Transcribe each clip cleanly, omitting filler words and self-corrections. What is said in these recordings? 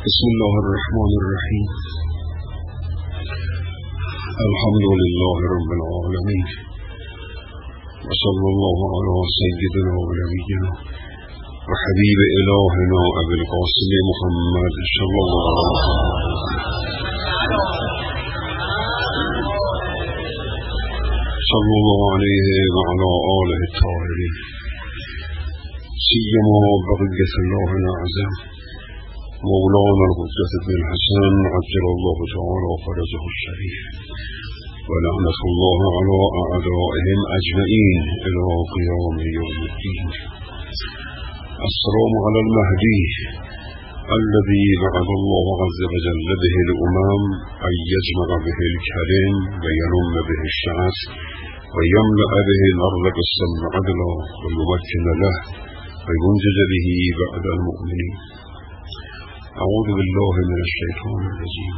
بسم الله الرحمن الرحیم. الحمد لله رب العالمین و صلی الله علی سیدنا و نبینا و حبیب الهنا ابی القاسم محمد صلی الله علیه و علی آله الطاهرین سیما بقیة الله الأعظم مولانا الحجة بن الحسن عجل الله تعالى فرجه الشريف ولعنة الله على أعدائهم أجمعين إلى قيام يوم الدين. السلام على المهدي الذي وعد الله عز وجل به الأمم أن يجمع به الكريم وينم به الشعث ويملأ به الأرض قسطا عدلا ويمكن له وينجز به بعد المؤمنين. أعوذ بالله من الشيطان الرجيم.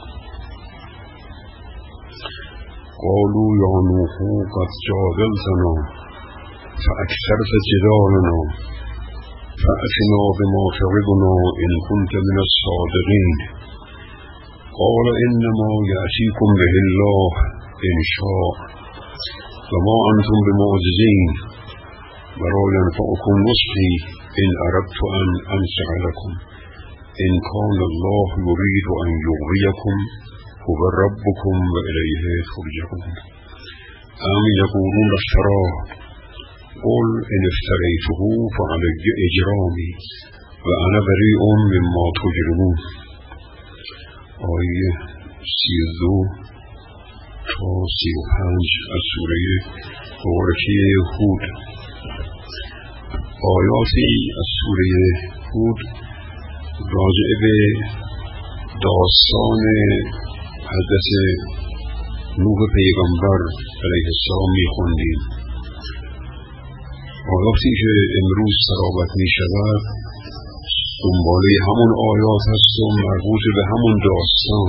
قالوا يا نوح قد جادلتنا فأكثرت جدالنا فأتنا بما تعظنا إن كنت من الصادقين. قال إنما يأتيكم به الله إن شاء وما أنتم بمعجزين ولا ينفعكم نصحي إن أردت أن أنصح لكم إن كان الله يريد أن يغويكم هو ربكم وإليه ترجعون. أم يقولون افتراه قل إن افتريته فعلي إجرامي وأنا بريء مما تجرمون. آیه 32 تا 35 از سوره مبارکه هود. آیاتی از سوره هود راجع به داستان حضرت نوح پیغمبر علیه السلام می‌خوندیم. آیاتی که امروز تلاوت می‌شود دنباله همون آیات هست و مربوط به همون داستان.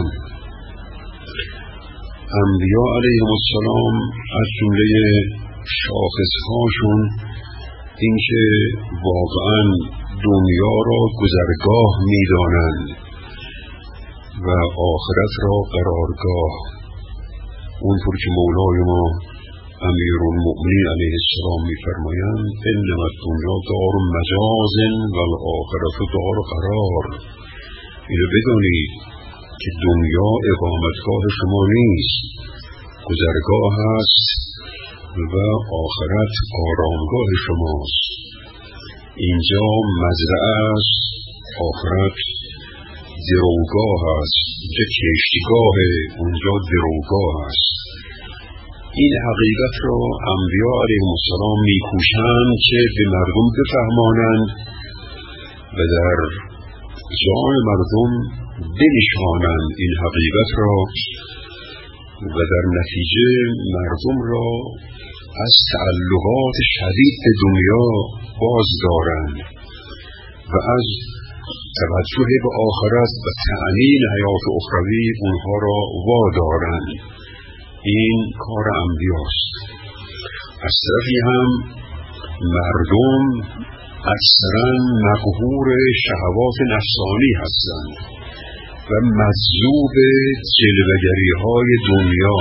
انبیا علیهم السلام از جمله شاخصهاشون این که واقعاً دنیا را گذرگاه می‌دانند و آخرت را قرارگاه. اونطور که مولای ما امیرالمؤمنین علیه السلام می‌فرمایند انما الدنیا دار مجاز و الآخرة دار قرار. اینو بدانید که دنیا اقامتگاه شما نیست، گذرگاه است و آخرت آرامگاه شماست. اینجا مزرعه است، آخرت دروگاه است. اینجا کشتیگاه، اونجا دروگاه است. این حقیقت را انبیا علیهم السلام می‌کوشند که به مردم بفهمانند و در جان مردم بنشانند این حقیقت را و در نتیجه مردم را از تعلقات شدید به دنیا باز دارند و از توجه به آخرت و تأمین حیات اخروی اونها را وادارند. این کار انبیاست. از طرفی هم مردم اکثرا مقهور شهوات نفسانی هستند و مجذوب جلوه‌گری های دنیا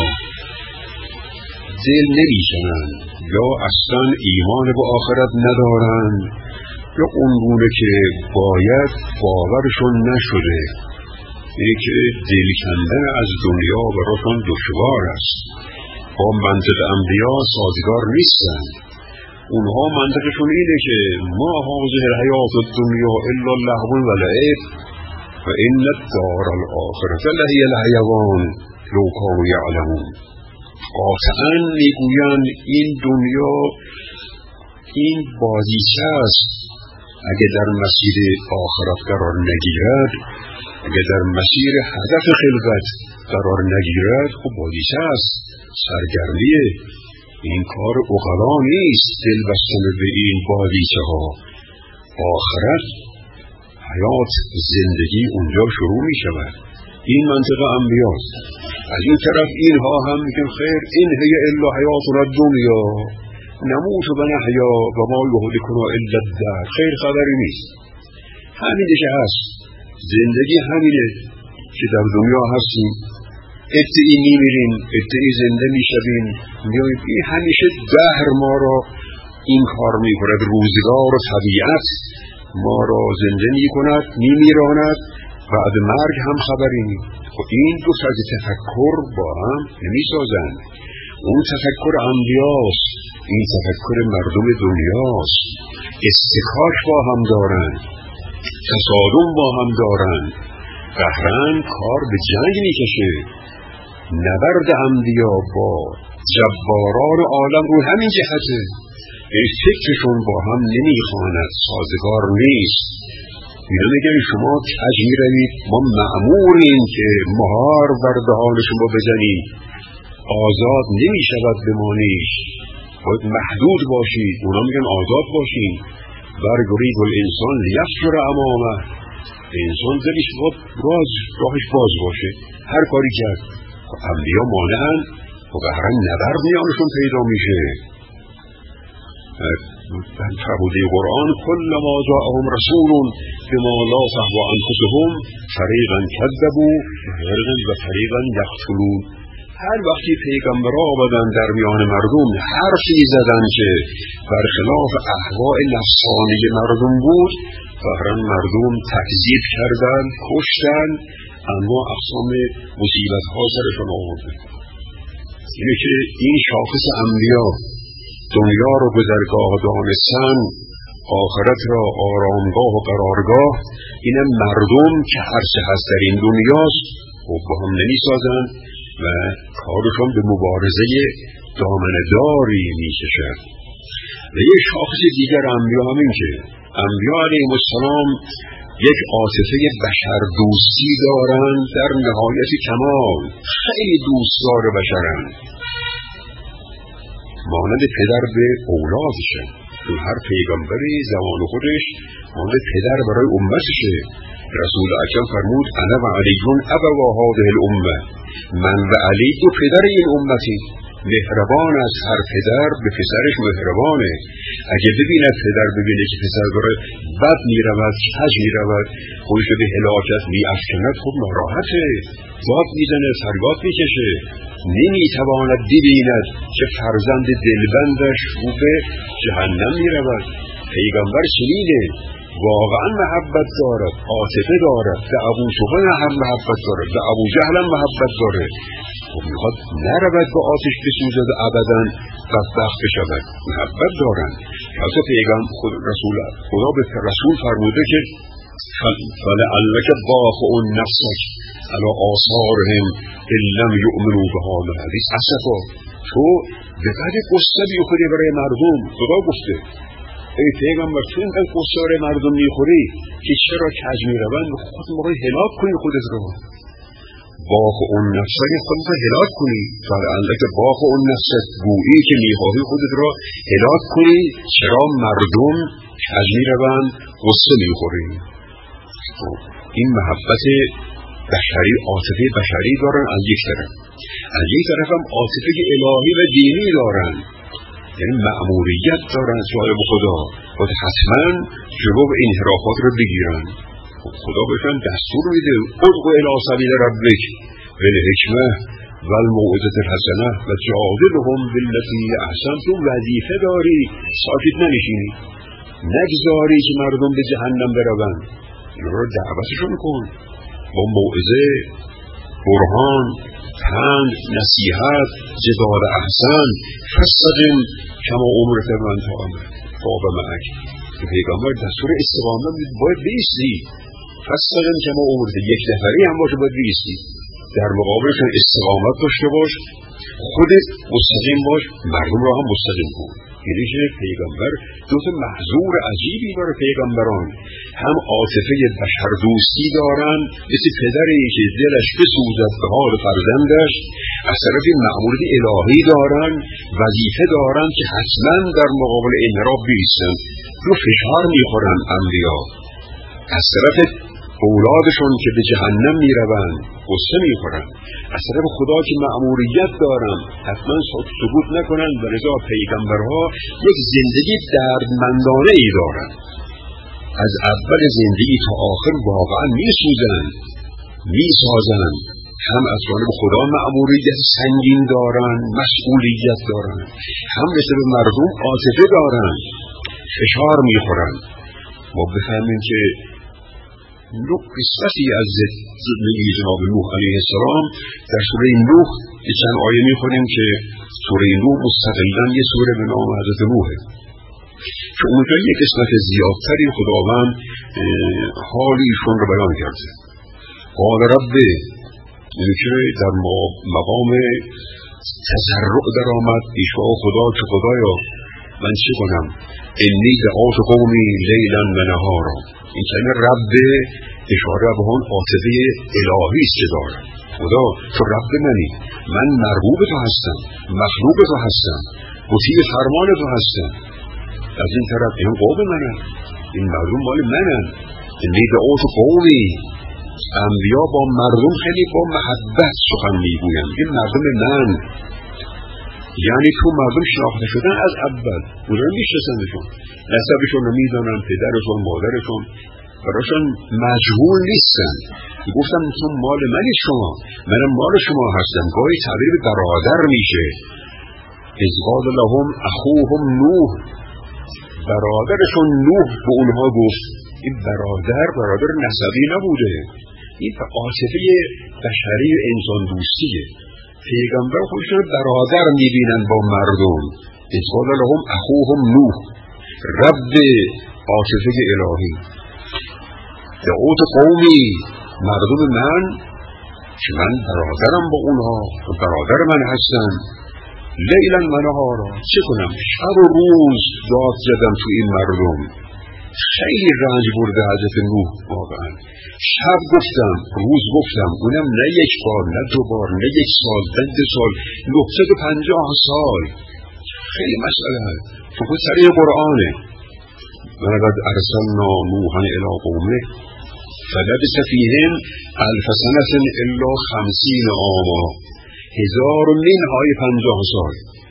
دل نمی‌زنند یا اصلا ایمان به آخرت ندارند یا اونگونه که باید باورشون نشده. اینه که دل کندن از دنیا براشون دشوار است. با منطق انبیا سازگار نیستند. اونها منطقشون اینه که ما هذه الحیات الدنیا الا لهو و لعب و ان الدار الاخرة لهی الحیوان لو کانوا یعلمون. قاطعاً میگویند این دنیا این بازیچه است. اگه در مسیر آخرت قرار نگیرد، اگه در مسیر هدف خلقت قرار نگیرد، خب بازیچه است، سرگرمیه. این کار عقلا نیست دل بستن به این بازیچه ها. آخرت حیات زندگی اونجا شروع می شود. این منطقه انبیاست. از این طرف اینها هم میگن خیر این هی الا حیاتنا الدنیا نموت و نحیا و ما یهلکنا الا الدهر. خیر خبری نیست، همین که هست. زندگی همینه که در دنیا هستیم، ادعی میمیریم، ادعی زنده میشویم، میاییم. این همیشه دهر ما را این کار میکند، روزگار و طبیعت ما را زنده میکند، میمیراند، بعد مرگ هم خبری نی. خب این دو طرز تفکر با هم نمیسازند. اون تفکر انبیاست، این تفکر مردم دنیاست. استکاک با هم دارند، تصادم با هم دارند. قهرن کار به جنگ میکشه. نبرد انبیا با جباران عالم رو همین جهته. فکرشون با هم نمیخواند، سازگار نیست. اینا میگن شما کج میروید، ما مأموریم که مهار بر دهان شما بزنیم، آزاد نمیشود بمانید، باید محدود باشید. اونا میگن آزاد باشید. برگرید الانسان لیفجر امامه، انسان دلش راهش باز باشه، هر کاری کرد. انبیا مانعن و قهرن نبرد میانشون پیدا میشه. فرموده قرآن كلما جاءهم رسول بما لا تهوى انفسهم فریقا کذبوا و فریقا یقتلون. هر وقتی پیغمبرها آمدن در میان مردم حرفی زدن که برخلاف اهواء نفسانی مردم بود، قهرن مردم تکذیب کردن، کشتن، اما اقسام مصیبت ها سرشون آورده. اینه که این شاخص انبیا دنیا رو گذرگاه دانستن، آخرت را آرامگاه و قرارگاه. این مردم که هرچه هست در این دنیاست و با هم نمی سازن و کارشون به مبارزه دامنه‌داری می کشد. و یک شاخص دیگر انبیا همین که انبیا علیهم السلام یک عاطفه بشر دوستی دارند در نهایت کمال. خیلی دوستدار بشرند، مانند پدر به اولادشه. هر پیغمبری زمان خودش مانند پدر برای امتشه. رسول اکرم فرمود انا و علیون ابوا هذه الامه، من و علی دو پدر این امتی. مهربان از هر پدر به پسرش مهربانه. اگه ببیند پدر ببینه که پسر داره بد میرود، کج میرود، خودش به هلاکت میافکند، خب ناراحته، داد میزنه، فریاد میکشه. نمیتواند ببیند که فرزند دلبندش او به جهنم میرود. پیغمبر چنینه، واقعا محبت دارد، عاطفه دارد. به ابو سفیان هم محبت دارد، به ابو جهل هم محبت دارد. خب میخواد نرود به آتش بسوزد ابدا بدبخت بشود. محبت دارند. حتی پیغمبر خدا به رسول فرموده که فلعلک باخع نفسک علی آثارهم ان لم یؤمنوا بهذا الحدیث اسفا. تو به قد قصه میخوری برای مردم. خدا گفته ای پیغمبر تو اینقدر قصه برای مردم میخوری که چرا کج میروند، خود میخوای هلاک کنی خودت رو. باخع نفسک خودت رو هلاک کنی. فلعلک باخع نفسک، گویی که میخواهی خودت رو هلاک کنی چرا مردم کج میروند، قصه میخوری. این محبت بشری، عاطفه بشری دارن از یک طرف، از یک طرف هم عاطفه الهی و دینی دارن، یعنی مأموریت دارن صاحب خدا و حتما جلو انحرافات رو بگیرن. خدا بهشون دستور میده ادعو الی سبیل ربک بالحکمة والموعظة الحسنة وجادلهم بالتی احسن. تو وظیفه داری، ساکت ننشینی، نگذاری که مردم به جهنم بروند. این رو دعوتشون کن با موعظه، برهان، پند، نصیحت، جدال احسن. فاستقم کما امرت من طاب معک. پیغمبر دستور استقامت باید بیستی. فاستقم کما امرت، یک نفری هم باشه باید بیستی، در مقابلشون استقامت داشته باش، خودت مستقیم باش، مردم را هم مستقیم کن. یعنی که پیغمبر دو تا محظور عجیبی برای پیغمبران، هم عاطفه بشر دوستی دارن مثل پدری که دلش بسوزد به حال فرزندش، از طرفی مأموریت الهی دارن، وظیفه دارن که حتما در مقابل انحراف بایستن. رو فشار میخورن انبیا، از طرف اولادشون که به جهنم میروند غصه میخورن، از طرف خدا که مأموریت دارن حتما سکوت نکنن. و لذا پیغمبرها یک زندگی دردمندانه ای دارن. از اول زندگی تا آخر واقعا میسوزند، میسازند، هم از جانب خدا مأموریت سنگین دارند، مسئولیت دارند، هم نسبت به مردم عاطفه دارند، فشار میخورند. ما بفهمیم که قسمتی از زندگی جناب نوح علیه السلام در سوره نوح چند آیه میخونیم که سوره نوح مستقلاً یه سوره به نام حضرت نوحه که اونجا یک قسمت زیادتری خداوند حالیشون رو بیان کرده. قال رب، یعنی که در مقام تضرع در آمد ایشا خدا که خدایا من چه کنم؟ انی دعوت قومی لیلا و نهارا. این کلمه رب اشاره به اون عاطفه الهی است که داره. خدا تو رب منی، من مرغوب تو هستم، مخلوق تو هستم، مطیع فرمان تو هستم. از این طرف این قوم منن، این مردم مال منن. انی دعوت قومی، انبیا با مردم خیلی با محبت سخن میگویند. این مردم من، یعنی تو مردم شناخته شدن از اول، اونها میشناسنشون، نسبشون رو میدانن، پدرشون، مادرشون براشون مجهول نیستن. گفتم تو مال منی، شما منم مال شما هستم. گاهی تعبیر به برادر میشه. اذ قال لهم اخوهم نوح، برادرشون نوح به اونها گفت. این برادر نسبی نبوده، این عاطفه بشری انسان دوستیه. پیغمبر خودشون برادر میبینن با مردم. اذ قال لهم اخوهم نوح، رب عاطفه الهی. دعوت قومی، مردم من که من برادرم با اونها، برادر من هستن. لیلا و نهارا، چه کنم؟ شب و روز داد زدم تو این مردم. خیلی رنج برده حضرت نوح واقعا. شب گفتم، روز گفتم، اونم نه یک بار، نه دو بار، نه یک سال، نه 2 سال، 950 سال. خیلی مسئله هست. فقط سریع قرآنه. ولقد ارسلنا نوحا الی قومه فلبث فیهم 1000 سنة الا 50 عاما. 1000 نهای 50 سال،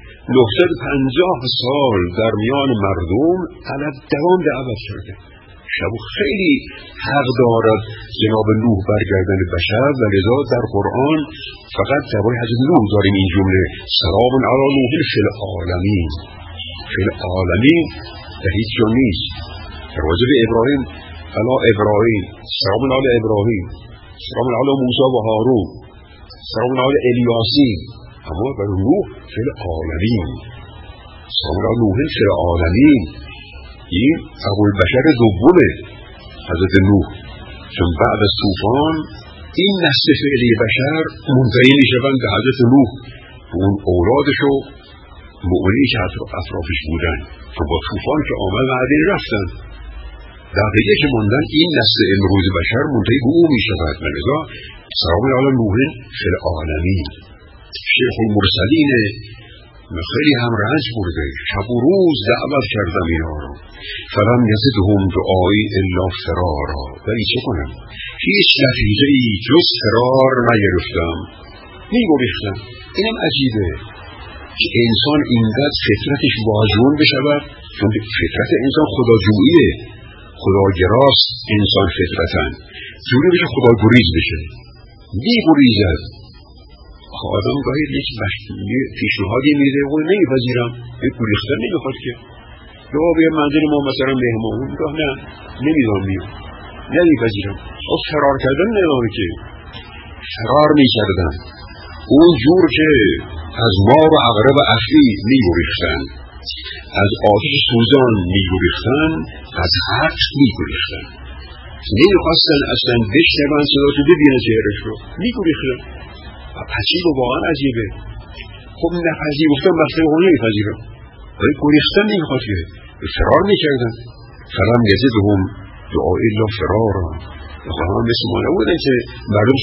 950 سال در میان مردم علت دوام دعوت کرده. شبو خیلی حق دارد جناب نوح برگردن بشر و لذا در قرآن فقط درباره حضرت نوح داریم این جمله سلام علی نوح فی العالمین. فی العالمین در هیچ جا نیست. راجع به ابراهیم علی ابراهیم، سلام علی ابراهیم، سلام علی موسی و هارون، سلام علی الیاسین. اما برای نوح فی العالمین، سلام علی نوح فی العالمین. این ابوالبشر دومه حضرت نوح، چون بعد از طوفان این نسل فعلی بشر منتهی میشوند به حضرت نوح، به اون اولادش و مؤمنی که اطرافش بودن. چون با طوفان که آمد بعدین رفتن، بقیه که موندن این نسل امروز بشر منتهی به او میشود. لذا سلام علی نوح فی العالمین. شیخ المرسلین خیلی هم رنج برده، شب و روز دعوت کردم اینا رو. فلم یزدهم دعایی الا فرارا. ولی چه کنم؟ هیچ نتیجه ای جز فرار نگرفتم، میگریختم. اینم عجیبه که انسان اینقدر فطرتش واژون بشود، چون فطرت انسان خداجوییه، خداگراست. انسان فطرتن جوری بشه خداگریز بشه، میگریزد. آدم گاهی یک پیشنهادی میده و نمیپذیرم، یک گریختن نمیخواد که یا به منزل ما مثلا مهمان گاه نه نمیدونم نمیپذیرم. از فرار کردن نداره که فرار میکردن اون جور که از مار و عقرب افعی میگریختن، از آتش سوزان میگریختن، از حق میگریختن. نمیخواستن اصلا بشنون صداشو، ببینن چهرش رو، میگریختن. عجیب و واقعا عجیبه. خب نپذیرفتن وقتی اون نمیپذیرم، ولی گریختن نمیخواد که فرار میکردن. فلم یزدهم دعایی الا فرارا. واقعا مثل ما نبودن که مردم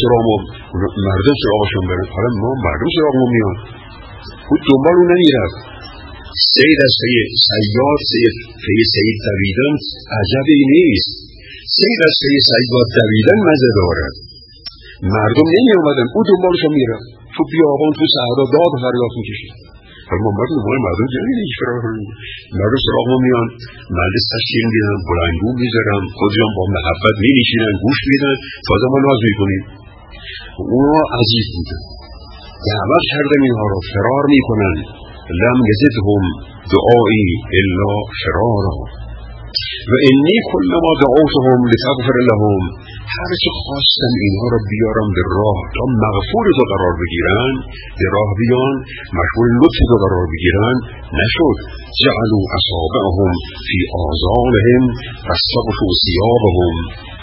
سراغشون برن. حالا ما مردم سراغمون میان، خود دنبال اون نمیرفت. سید از سیاد سید دویدن عجبی نیست. سید از سیاد دویدن مزه دارد. مردم نمی آمدن، او دنبالشون میرفت. تو بیابان، تو صحرا داد و فریاد میکشید. ولی ما باید نمای مردم جایی نیش فرار کنیم. مردم سراغ ما میان، مجلس تشکیل میدن، بلندگو میذارن، خودشان با محبت می‌نشینن، گوش میدن، تازه ما ناز میکنیم. اونا عجیب بودن، دعوت کردن اینها را فرار میکنن. لم یزدهم دعایی الا فرارا و انی کلما دعوتهم لتغفر لهم، هر چه خواستم اینها را بیارم به راه تا مغفور تو قرار بگیرن، به راه بیان، مشغول لطف تو قرار بگیرن، نشد. جعلوا اصابعهم فی آذانهم واستغشوا ثیابهم،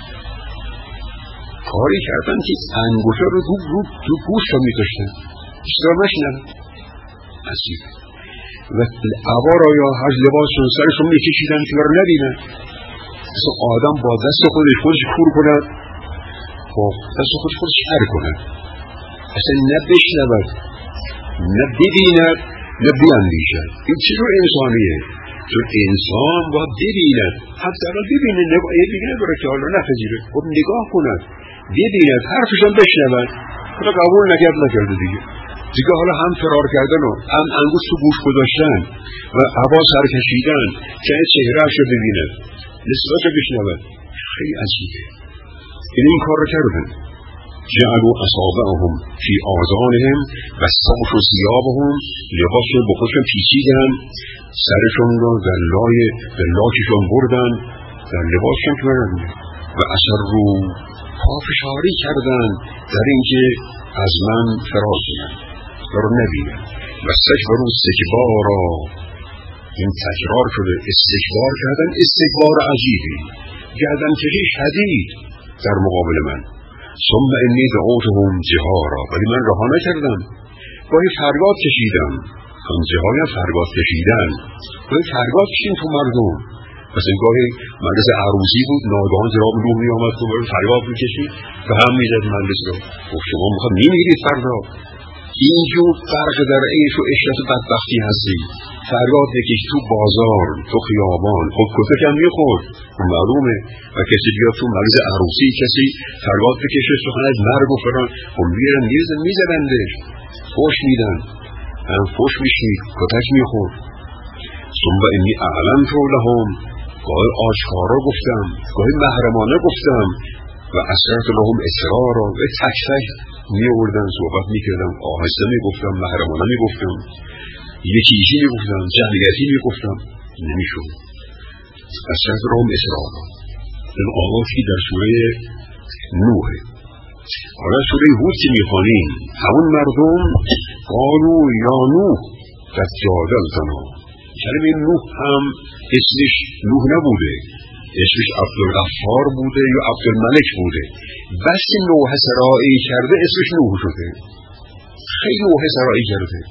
کاری کردن که انگشتر رو تو گوش را می‌کشتن، بیشتر نشنن. عجیب. و عبارا یا هر لباسشون سرشون میکشیدن که رو نبینن. اصلا آدم با دست خودش کور کند، با دست خودش شر کند، اصلا نه بشنود، نه ببیند، نه بیاندیشد. این چی رو انسانیه؟ چون انسان باید ببیند، حداقل ببینه، ببینه برای که حالا نپذیره، خب نگاه کند، ببیند، حرفشان بشنود. حالا قبول نکرده دیگه حالا هم فرار کردن و هم انگشت تو گوش گذاشتن و هوا سر کشیدن که چهره‌اش رو ببیند، نسبت رو بشنود. خیلی عجیبه. این کار رو کردن. جعلوا اصابعهم فی آذانهم واستغشوا ثیابهم، لباسشون به خودشون پیچیدن، سرشون رو در لاکشون بردن، در لباسشون کردن و اصروا، پافشاری کردن در اینکه از من فرار کنن، رو نبینن. و استکبروا استکبارا، این تکرار شده، استکبار کردن، استکبار عجیبی، گردن کشی شدید در مقابل من. ثم انی دعوتهم جهارا، ولی من رها نکردم، گاهی فریاد کشیدم. اون جهار هم فریاد کشیدن، گاهی فریاد کشیدم تو مردم. مثلا گاهی مجلس عروسی بود، ناگهان جناب نوح می آمد تو فریاد میکشید و هم میزد مجلس رو، گفت شما میخواد میمیرید فردا. اینجور فرق در عیش و عشرت بدبختی هستی. فریاد بکش تو بازار، تو خیابان، خب کتک هم میخورد، معلومه. و کسی بیاد تو مجلس عروسی، کسی فریاد بکشه سخن از مرگ و فران، خب میرن میزدندش، فوش میدن، فوش میشید، کتک میخورد. ثم انی اعلنت لهم، گاهی آشکارا گفتم، گاهی محرمانه گفتم. و اسررت لهم اسرارا، و تک تک میوردن صحبت میکردم، آهسته میگفتم، محرمانه میگفتم، یکیشی میگفتم، جمعیتی میگفتم، نمیشون. اسررت لهم اسرارا. این آغازی در سوره نوح. حالا سوره هود که میخوانیم، همون مردم قالو یا نوح قد جادلتنا. کلمه نوح هم اسمش نوح نبوده، اسمش عبدالغفار بوده یا عبدالملک بوده. بس که نوح سرایی کرده اسمش نوح شده. خیلی نوح سرایی کرده.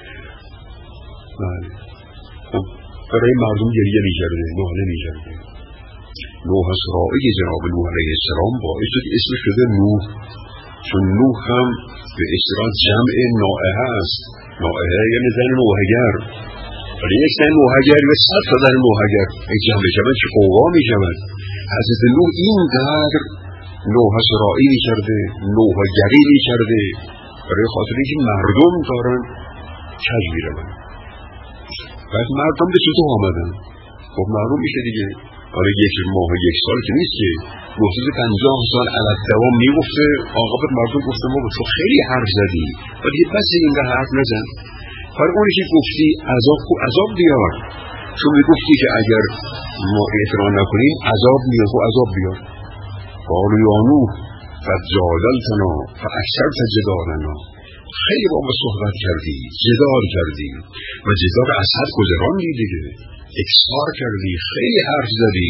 خب برای مردم گریه می‌کرده، ناله می‌کرده. نوح سرایی جناب نوح علیه السلام باعث شد اسمش شده نوح، چون نوح هم به اصطلاح جمع نائحه است. نائحه یعنی زن نوحگر. ولی یک زن نوحگر و 100 تا زن نوحگر یک جمع بشود چه قوا میشود. حضرت نوح اینقدر نوح سرایی می‌کرده، نوحگری می‌کرده، برای خاطر اینکه مردم دارن کج می‌روند. بعد مردم به چطور آمدن؟ خب معلوم میشه دیگه. آره یک ماه و یک سال که نیست که 50 سال علت دوام میگفته. عاقبت مردم گفته ما تو خیلی حرف زدی ولی بس اینقدر حرف نزن. پر اونی که گفتی عذاب بیار، چون میگفتی که اگر ما اعتراض نکنیم عذاب میاد و عذاب بیار. قالوا یا نوح قد جادلتنا فاکثرت جدالنا، خیلی با ما صحبت کردی، جدال کردی و جدال از حد گذراندی دیگه، اکثار کردی، خیلی حرف زدی.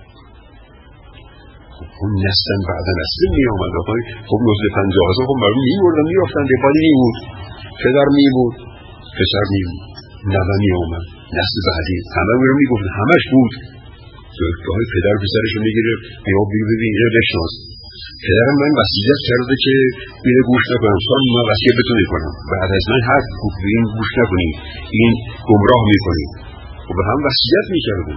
اون نسلن بعد نسل می آمد. خب نسل 50 خب مردم می بردن می رفتن، دفاعی می بود، پدر می بود، پسر می بود، نوه می آمد، نسل بعدی همه می رو می گفت، همش بود. گاهی پدر پسرشو می گیره، یا ببین اینو بشناس، پدرم من وصیت کرده که اینو گوش نکنم، سان من وصیت بتون میکنم، بعد از من هر این گوش نکنیم، این گمراه میکنیم. و به هم وصیت میکردن.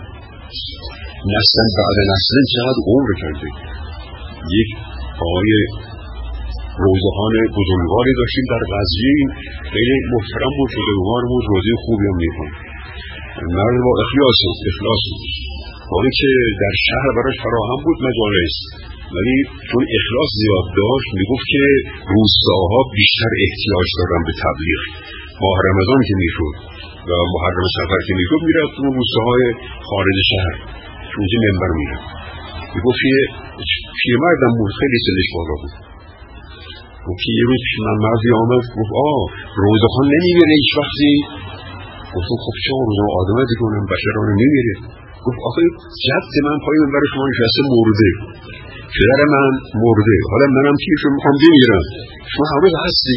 نسلن بعد نسلن چقدر عمر کرده. یک آقای روزخان بزرگواری داشتیم در قزوین، خیلی محترم بود، بزرگوار بود، روزی خوبی هم میکن، مرد با اخلاص بود، حالی که در شهر براش فراهم بود مجالس، ولی چون اخلاص زیاد داشت میگفت که روستاها بیشتر احتیاج دارن به تبلیغ. ماه رمضان که میشد و محرم سفر که میشد میرفت اون روستاهای خارج شهر، اونجا منبر میرفت، میگفت که پیرمردم بود، خیلی سنش بالا بود، گفت که یه روز من مردی آمد گفت روزخان نمیمیره هیچ وقتی؟ گفتم خب چه روزه آدم دیگونم بشرانه نمیره. گفت آخه جد من پای منبر شما نشسته مرده، پدر من مرده، حالا منم پیشو میخوام بمیرم، شما هنوز هستی؟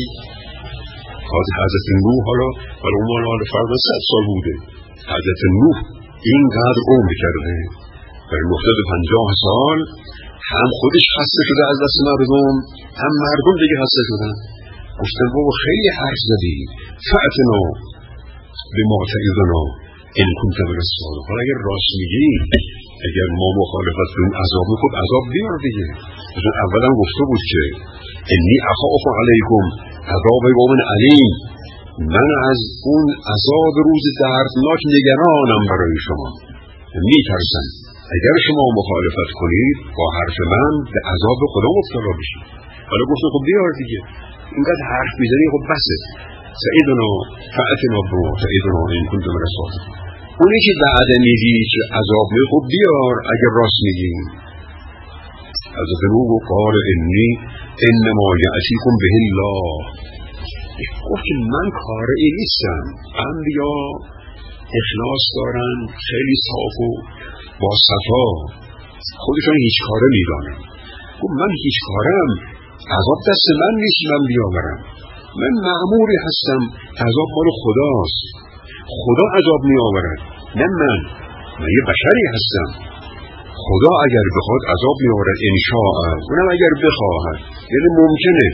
حضرت نوح حالا اون حالا فردا 100 سال بوده، حضرت نوح اینقدر عمر کرده، در 950 سال هم خودش خسته شده از دست مردم، هم مردم دیگه خسته شدن. گفتن بابا خیلی حرف زدی، فأتنا بما تعظنا ان کنت من الصادقین. حالا اگر راست میگی، اگر ما مخالفت کنیم عذاب میخواد عذاب بیار دیگه. مثلا اولا گفته بود که انی اخاف علیکم عذاب یوم علیم، من از اون عذاب روز دردناک نگرانم برای شما، میترسم اگر شما مخالفت کنید با حرف من به عذاب خدا مبتلا بشید. حالا گفتم خب بیار دیگه، اینقدر حرف میزنی خب بسه، سعیدنا فأتنا بما تعظنا ان کنت من الصادقین. اونی که بعد میگی که عذاب میاد خب بیار اگر راست میگی. حضرت نوح قال انی انما یأتیکم به الله، گفت که من کاری نیستم، انبیا اخلاص دارن، خیلی صاف و با صفا، خودشان هیچ کاره میدانن. گفت من هیچ کارم، عذاب دست من نیست من بیاورم، من مأموری هستم، عذاب مال خداست، خدا عذاب می آورد نه من یه بشری هستم. خدا اگر بخواد عذاب می آورد انشاء، اونم اگر بخواهد، یعنی ممکنه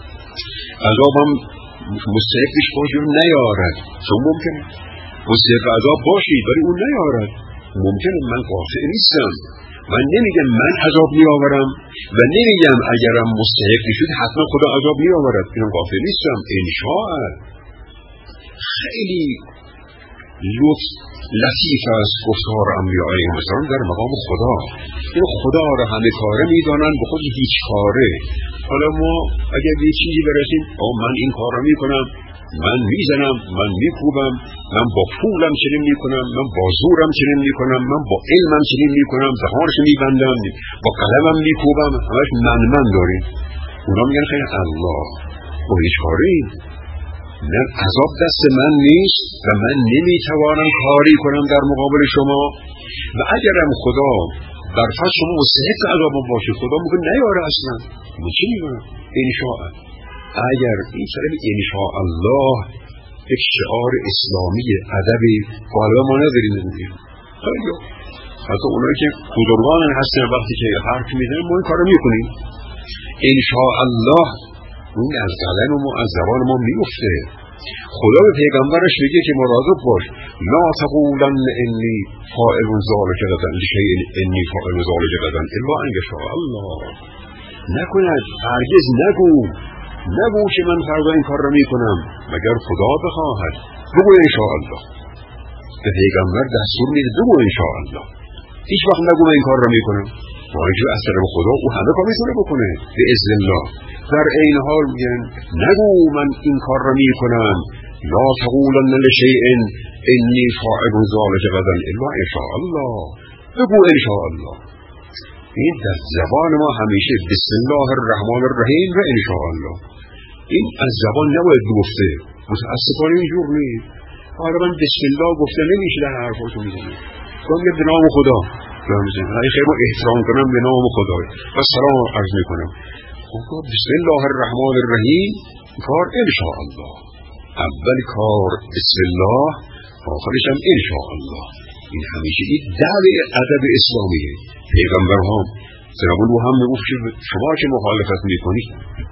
عذابم مستحقش باشه نیارد، چون ممکنه مستحق عذاب باشید ولی اون نیارد، ممکنه. من قاطع نیستم، من نمیگم من عذاب می آورم و نمیگم اگرم مستحق شد حتما خدا عذاب می آورد، اینم قاطع نیستم. انشاء خیلی لطیف است گفتار انبیاء علیهم السلام در مقام خدا. این خدا را همه کاره میدانن، به خود هیچ کاره. حالا ما اگر به چیزی برسیم من این کار را میکنم، من میزنم، من میکوبم، من با پولم چنین میکنم، من با زورم چنین میکنم، من با علمم چنین میکنم، دهانش میبندم، با قلمم میکوبم، همش من داریم. اونا میگن خیلی الله با هیچ کاری، نه عذاب دست من نیست و من نمیتوانم کاری کنم در مقابل شما، و اگرم خدا در فرض شما مستحق عذاب باشه خدا میگه نیاره اصلا، من چی میگم؟ انشاء. اگر این کلمه انشاء الله یک شعار اسلامی ادبی غالبا ما نداریم، خیلی حتی اونایی که بزرگان هستن وقتی که حرف میزنن ما این کارو میکنیم. انشاء الله اون از قلم ما از زبان ما میفته. خدا به پیغمبرش میگه که مراقب باش، لا تقولن انی فاعل ذلک غدا لشیء انی فاعل ذلک غدا الا ان یشاء الله. نکند، هرگز نگو که من فردا این کار را میکنم مگر خدا بخواهد. بگو ان شاء الله. به پیغمبر دستور میده بگو ان شاء الله. هیچ وقت نگو من این کار را میکنم، واجب از طرف خدا او همه کار میتونه بکنه به اذن الله. در این حال میگن نگو من این کار را میکنم، لا تقولن لشیء انی فاعل ذلک غدا الا ان شاء الله. بگو ان شاء الله. این در زبان ما همیشه بسم الله الرحمن الرحیم و ان شاء الله. این از زبان نباید گفته، متاسفانه اینجور نیست. حالا من بسم الله گفته نمیشه در حرفاتون میزنه، میگم به نام خدا اگه خیلی احترام کنم به نام خدا و سلام عرض میکنم. بسم الله الرحمن الرحیم کار ان شاء الله، اول کار بسم الله، آخرش هم ان شاء الله. این همیشه این دعوی ادب اسلامیه. پیغمبرها جناب نوح هم میگفت که شما که مخالفت میکنید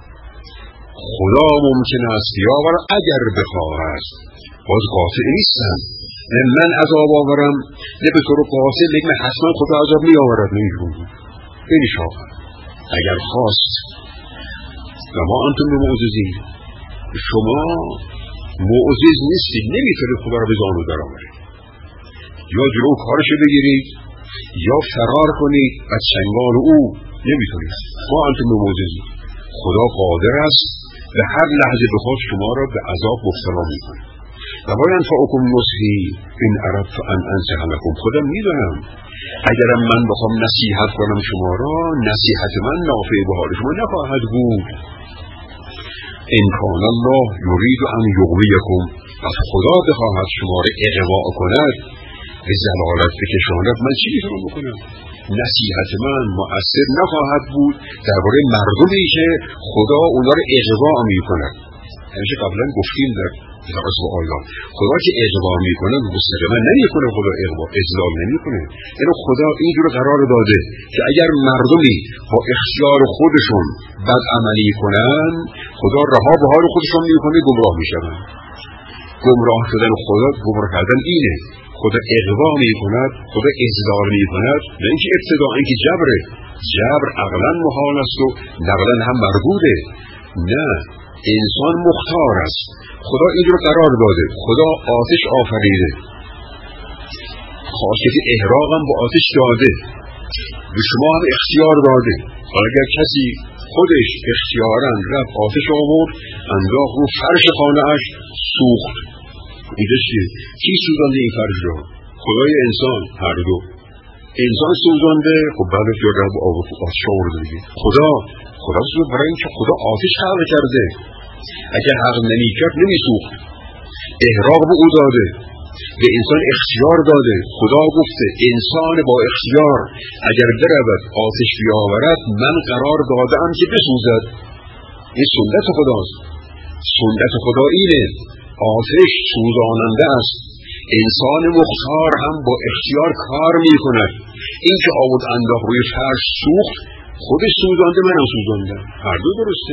خدا ممکن است بیاور اگر بخواهد، باز قاطع نیستم، نه من عذاب آورم نه به طور قاطع بگم حتما خدا عذاب میآورد، نمیگم ان شاء الله اگر خواست. و و ما انتم بمعجزین، شما معجز نیستید، نمیتونید خدا رو به زانو در آورید، یا جلو کارشو بگیرید یا فرار کنید از چنگال او، نمیتونید. ما انتم بمعجزین، خدا قادر است به هر لحظه بخواد شما را به عذاب مبتلا میکنه. و لا ینفعکم نصحی ان اردت ان انصح لکم، خودم میدونم اگرم من بخوام نصیحت کنم شما را، نصیحت من نافع به حال شما نخواهد بود. ان کان الله یرید ان یغویکم، پس خدا بخواهد شما را اغوا کند، به ضلالت بکشاند، من چی میتونم بکنم؟ نصیحت من مؤثر نخواهد بود درباره مردمی که خدا اونا رو اغوا میکند. همیشه قبلا گفتیم در درس و آیات، خدا که اغوا میکنه مستقیما نمیکنه، خدا اغوا اضلال نمیکنه. یعنی خدا اینجور قرار داده که اگر مردمی با اختیار خودشون بد عملی کنن، خدا رها به حال خودشون میکنه، گمراه میشن. گمراه شدن خدا، گمراه کردن اینه، خدا اغوا میکند، خدا اضلال میکند، نه اینکه ابتداء اینکه جبر عقلا محال است و نقلا هم مردوده. نه، انسان مختار است، خدا اینجور قرار داده، خدا آتش آفریده، خاصیت احراق هم با آتش داده، به شما هم اختیار داده. اگر کسی خودش اختیارا رفت آتش آورد، انداخت رو فرش خانه اش، سوخت، اینجا چیه؟ کی سوزانده این فرش رو؟ خدای انسان، هر دو. انسان سوزانده، خب بعد که رفت آتش آورده دیگه. خدا سوزانده برای اینکه خدا آتش خلق کرده، اگر حق نمی کرد نمی سوخت. احراق به او داده، به انسان اختیار داده. خدا گفته انسان با اختیار اگر برود آتش بیاورد، من قرار دادم که بسوزد. این سنت خداست. سنت خدا اینه، آتش سوزاننده است، انسان مختار هم با اختیار کار می کند. این که آورد انداخت روی فرش سوخت، خودش سوزانده، منم سوزاندم، هر دو درسته.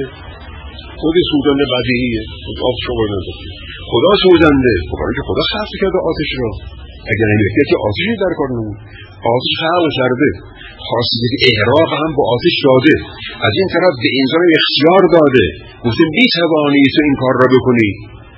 خود سوزنده بدیهیه، آب شما نداشته، خدا سوزنده، که خدا خلق کرده آتش را. اگر نمیگه که آتشی در کار نمون، آتش خلق کرده، خاصیت احراق هم با آتش داده، از این طرف به انسان اختیار داده، گفته میتوانی تو این کار را بکنی،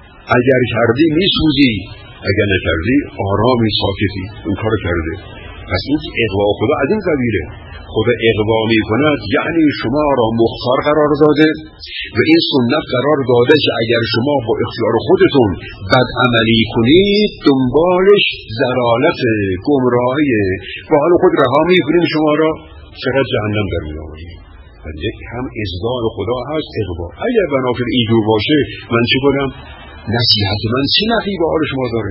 اگر کردی میسوزی، اگر نکردی آرامی ساکتی. اون کار کرده. پس این اغوا خدا از این قبیله. خدا اغوا می کند یعنی شما را مختار قرار داده و این سنت قرار داده که اگر شما با اختیار خودتون بد عملی کنید، دنبالش ضلالت، گمراهی، با حال خود رها می کنید شما را چقدر جهنم در می آورید. یک هم اضلال خدا هست، اغوا. اگر بنابر اینجور باشه، من چه کنم؟ نصیحت من چه نفعی به حال شما داره؟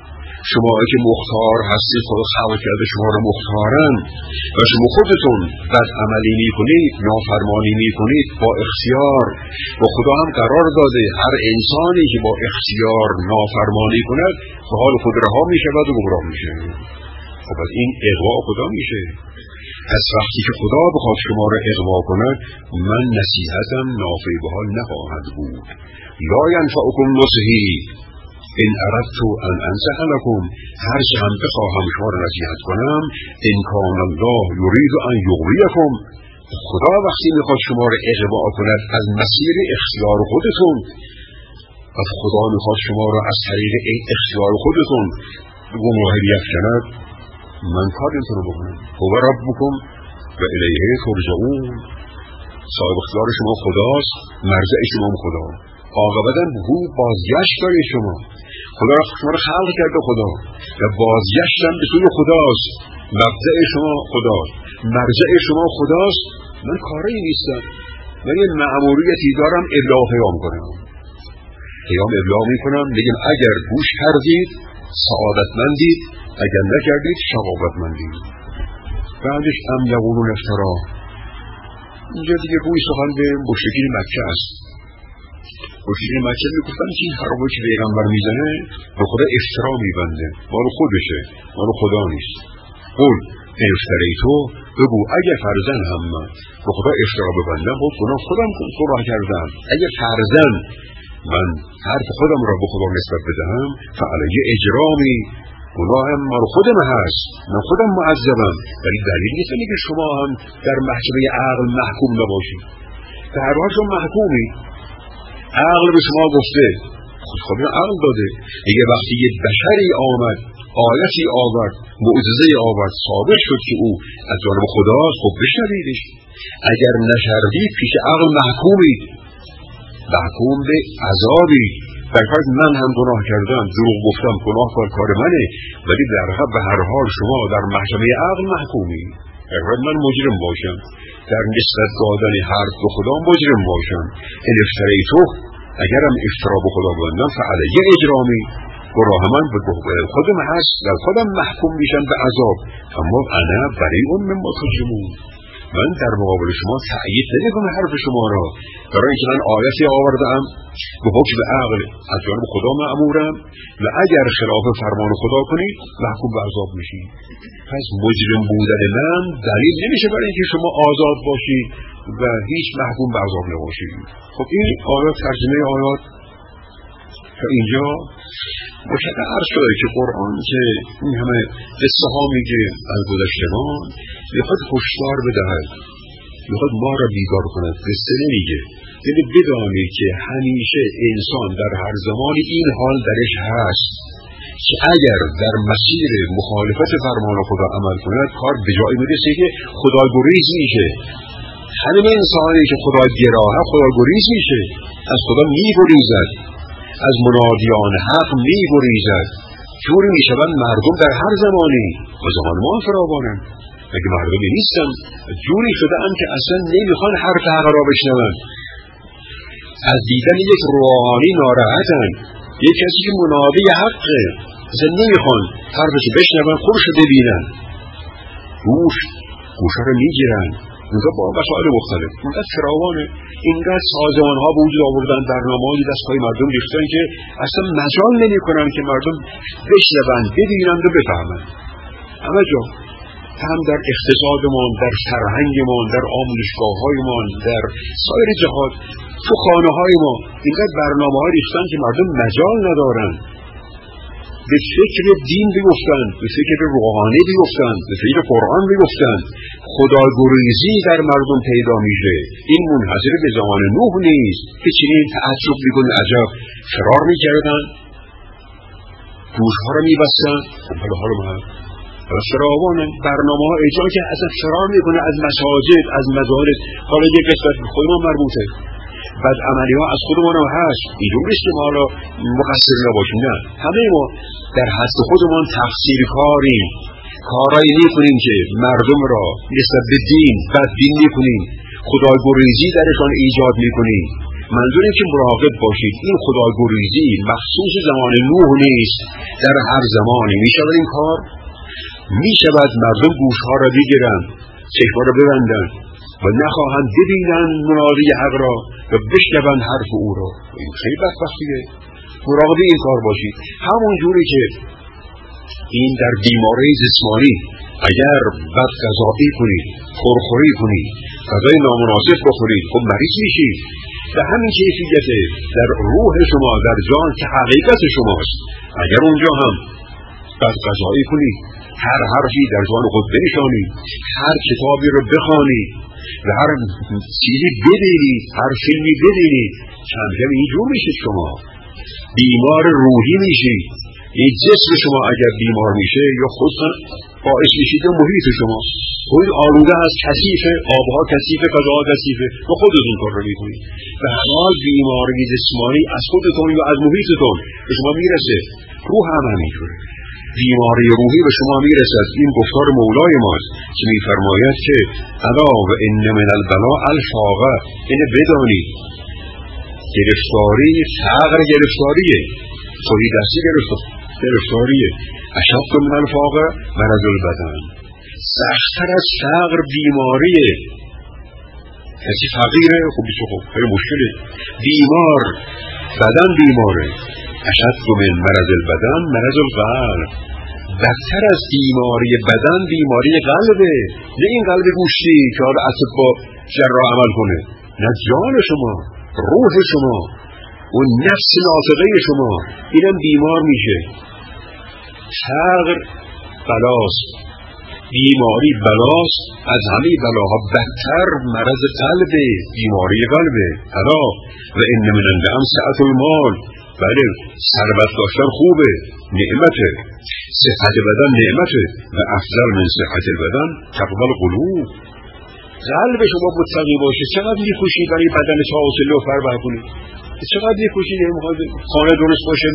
شما که مختار هستید، خدا خلق کرده شما را مختارن و شما خودتون بد عملی میکنید، نافرمانی میکنید با اختیار، و خدا هم قرار داده هر انسانی که با اختیار نافرمانی کند به حال خود رها میشود و گمراه میشه. خب از این اغوا خدا میشه. پس وقتی که خدا بخواد شما را اغوا کند، من نصیحتم نافع به حال نخواهد بود. لا ینفعکم نصحی ان اردت ان انصح لکم، هر چه هم بخواهم شما را نصیحت کنم، ان کان الله یرید ان یغویکم، خدا وقتی میخواد شما را اغوا کند از مسیر اختیار خودتون، از خدا میخواد شما را از طریق اختیار خودتون گمراهی بیفکند، من کار نمیتونم بکنم. هو ربکم و الیه ترجعون، صاحب اختیار شما خداست، مرجع شما خدا، عاقبتاً هو بازگشت داره شما. خدا شما را خلق کرده خدا و بازگشت هم به سوی خداست. مبدأ شما خداست، مرجع شما خداست. من کاری نیستم، من یه مأموریتی دارم، ابلاغ پیام کنم. پیام ابلاغ میکنم، میگم اگر گوش کردید سعادتمندید، اگر نکردید شقاوتمندید. بعدش هم یقولون افترا. اینجا دیگه روی سخن به مشرکین مکه است. مشرکین مکه میگفتن که این حرفی که پیغمبر میزنه به خدا افترا میبنده، مال خودشه، مال خدا نیست. قول افتری تو بگو اگر فرزن هم من به خدا افترا ببندم، خودم گناه کردم. اگر فرزن من حرف خودم را به خدا نسبت بدهم، فعلیه اجرامی، گناهم مال خودم هست، من خودم معذبم. ولی دلیل نیست که شما هم در محکمه عقل محکوم نباشید. به هر حال شما محکومی. عقل به شما گفته، خود عقل داده دیگه. وقتی یه بشری آمد، آیتی آورد، معجزه آورد، ثابت شد که او از جانب خداست، خب بشنویدش. اگر نشنوید پیش عقل محکومید، محکوم به عذابی. در فرض من هم گناه کردم، دروغ گفتم، گناه کار منه، ولی در حق به هر حال شما در محکمه عقل محکومی. در فرض من مجرم باشم، در نسبت دادن حرف به خدا مجرم باشم، این افتریتو، اگرم افترا به خدا بندم فعلیه اجرامی، گناه من به خودم هست، در خودم محکوم میشن به عذاب. اما انا بریء مما تجرمون، من در مقابل شما تأیید نمیکنم حرف شما را، برای اینکه من آیتی آوردم به حکم عقل از جانب خدا مأمورم و اگر خلاف فرمان خدا کنید محکوم به عذاب میشید. پس مجرم بودن من دلیل نمیشه برای اینکه شما آزاد باشید و هیچ محکوم به عذاب نباشید. خب این آیات، ترجمه آیات تا اینجا مشخص شده که قرآن که این همه قصه ها میگه از گذشتگان میخواد هشدار بدهد، میخواد ما را بیدار کند. قصه نمیگه، یعنی بدانید که همیشه انسان در هر زمانی این حال درش هست که اگر در مسیر مخالفت فرمان خدا عمل کند کار به جایی میرسه که خداگریز میشه. همین انسانی که خدا گراه خداگریز میشه، از خدا میگریزد، از منادیان حق میگریزد. جوری میشوند مردم در هر زمانی و زمان ما فراوانند. اگه مردمی نیستن جوری شدن که اصلا نمیخوان حرف حق را بشنوند، از دیدن یک روحانی ناراحتن، یک کسی که منادی حقه اصلا نمیخوان حرفش بشنوند، خودش ببینن. گوش رو میگیرن اونجا با وسایل مختلف. اونقدر فراوانه، اینقدر سازمان ها به وجود آوردن، برنامه‌های دستگاه مردم ریختن که اصلا مجال نمیکنن که مردم بشنوند، ببینند و بفهمند. همه جا، هم در اقتصادمان، در فرهنگمان، در آموزشگاه‌هایمان، در سایر جهات، تو خانه‌های ما اینقدر برنامه‌ها ریختن که مردم مجال ندارن به فکر دین بیفتن، به فکر روحانی بیفتن، به فکر قرآن بیفتن. خداگریزی در مردم پیدا میشه. این منحصر به زمان نوح نیست که چنین تعجب میکنه عجب فرار میکردن، گوشها رو میبستن. حالا من فراوانه برنامه ها اجرا که اصلا فرار میکنه از مساجد، از مدارس. حالا یک قسمت به خود ما مربوطه، بعد عملی ها از خودمان هم هست. اینجور نیست که ما حالا مقصر نباشیم، نه، همه ما در حد خودمان تقصیر کاریم، کارایی میکنیم که مردم را نسبت به دین بدبین میکنیم، خداگریزی درشان ایجاد میکنیم. منظور این که مراقب باشید، این خداگریزی مخصوص زمان نوح نیست، در هر زمانی میشود این کار. میشود مردم گوشها را بگیرن، چشمها را ببندن و نخواهند ببینن منادی حق را و بشنوند حرف او را. این خیلی بدبختیه. مراقب این کار باشید. همون جوری که این در بیماری جسمانی اگر بد غذایی کنید، پرخوری کنید، غذای نامناسب بخورید، خب مریض میشید. به همین کیفیت در روح شما، در جان که حقیقت شماست، اگر اونجا هم بد غذایی کنید، هر حرفی در جان خود بنشانید، هر کتابی رو بخوانید و هر چیزی ببینید، هر فیلمی ببینید، کم کم اینجور میشید شما بیمار روحی میشید. این جسم شما اگر بیمار میشه یا خودتون باعث میشید یا محیط شما خود آلوده از کثیفه، آبها کثیفه، غذاها کثیفه و خودتون کار رو میکنید. به هر حال بیماری جسمانی از خودتون یا از محیطتون به شما میرسه. روح هم همینطوره، بیماری روحی به شما میرسد. این گفتار مولای ماست که میفرماید که الا و ان من البلاء الفاقه، اینه بدانید گرفتاری فقر گرفتاریه، توحید دستی گرفتاریه. اشد من الفاقه مرض البدن، سخت‌تر از فقر بیماریه. کسی فقیره خب خیلی مشکله، بیمار بدن بیماره. اشد من مرض البدن مرض القلب، بدتر از بیماری بدن بیماری قلبه. نه این قلب گوشتی که حالا اطباء جراح عمل کنه، نه، جان شما، روح شما و نفس ناطقه شما اینم بیمار میشه. فقر بلاست، بیماری بلاست، از همه بلاها بدتر مرض قلبه، بیماری قلبه. حالا و ان من النعم سعة المال، بله ثروت داشتن خوبه، نعمته، صحت بدن نعمته و افضل من صحت بدن تقوی القلوب. قلب شما متقی باشه، چقدر می‌کوشی برای بدن حاصل و فربه کنی، چقدر می‌کوشی خانه درست باشه،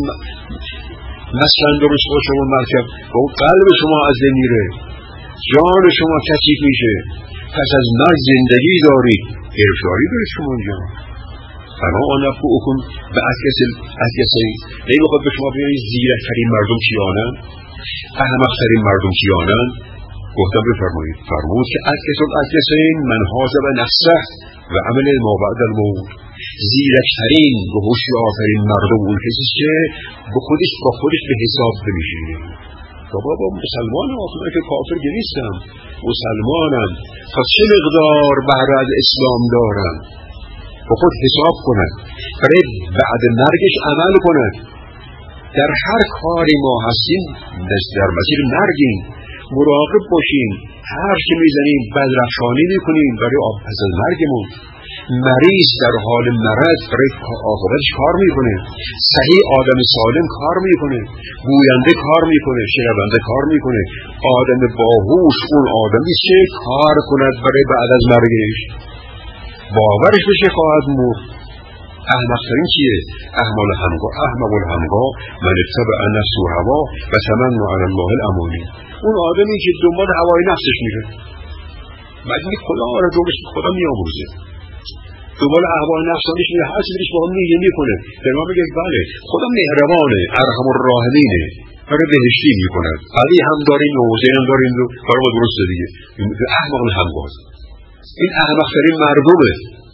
مسکن درست باشه و مرکب، و قلب شما از بین میره، جان شما کثیف میشه، پس از مرگ زندگی دارید، گرفتاری دارید شما اینجا. فما انبئکم باکثر نمیخواد به شما بگید زیرک‌ترین مردم کیانن، احمق‌ترین مردم کیانن. گفتم بفرمایید، فرمود که اکثر من حاذب نفسه و عمل ما بعد الموت. زیرک‌ترین و هوشیارترین مردم اون کسی که با خودش به حساب نمیشه. بابا مسلمانم، آخه که کافر نیستم، مسلمانم، تا چه مقدار بهره از اسلام دارم، با خود حساب کنند، برای بعد مرگش عمل کنند. در هر کاری ما هستیم در مسیر مرگیم، مراقب باشیم، حرف که میزنیم بدرخشانی میکنیم برای پس از مرگمون. مریض در حال مرض برای عاقبتش کار میکنه، صحیح آدم سالم کار میکنه، گوینده کار میکنه، شنونده کار میکنه. آدم باهوش اون آدمی که کار کند برای بعد از مرگش، باورش بشه خواهد مرد. احمق‌ترین کیه؟ احمق الهمگا من اتبع نفسه هوا و تمنى علی الله الامانی. اون آدمی که دنبال هوای نفسش میره، بعد میگه خدا آره درست، خدا میامرزه، دنبال هوای نفسش میره، هر چیزی با هم میکنه. در ما میگه بله خدا مهربانه، ارحم الراحمینه، برای بهشتی میکنه، علی هم داریم و حسین هم داریم و برای ما درسته دیگه. احمق الهمگا، این احمق‌ترین مردمه،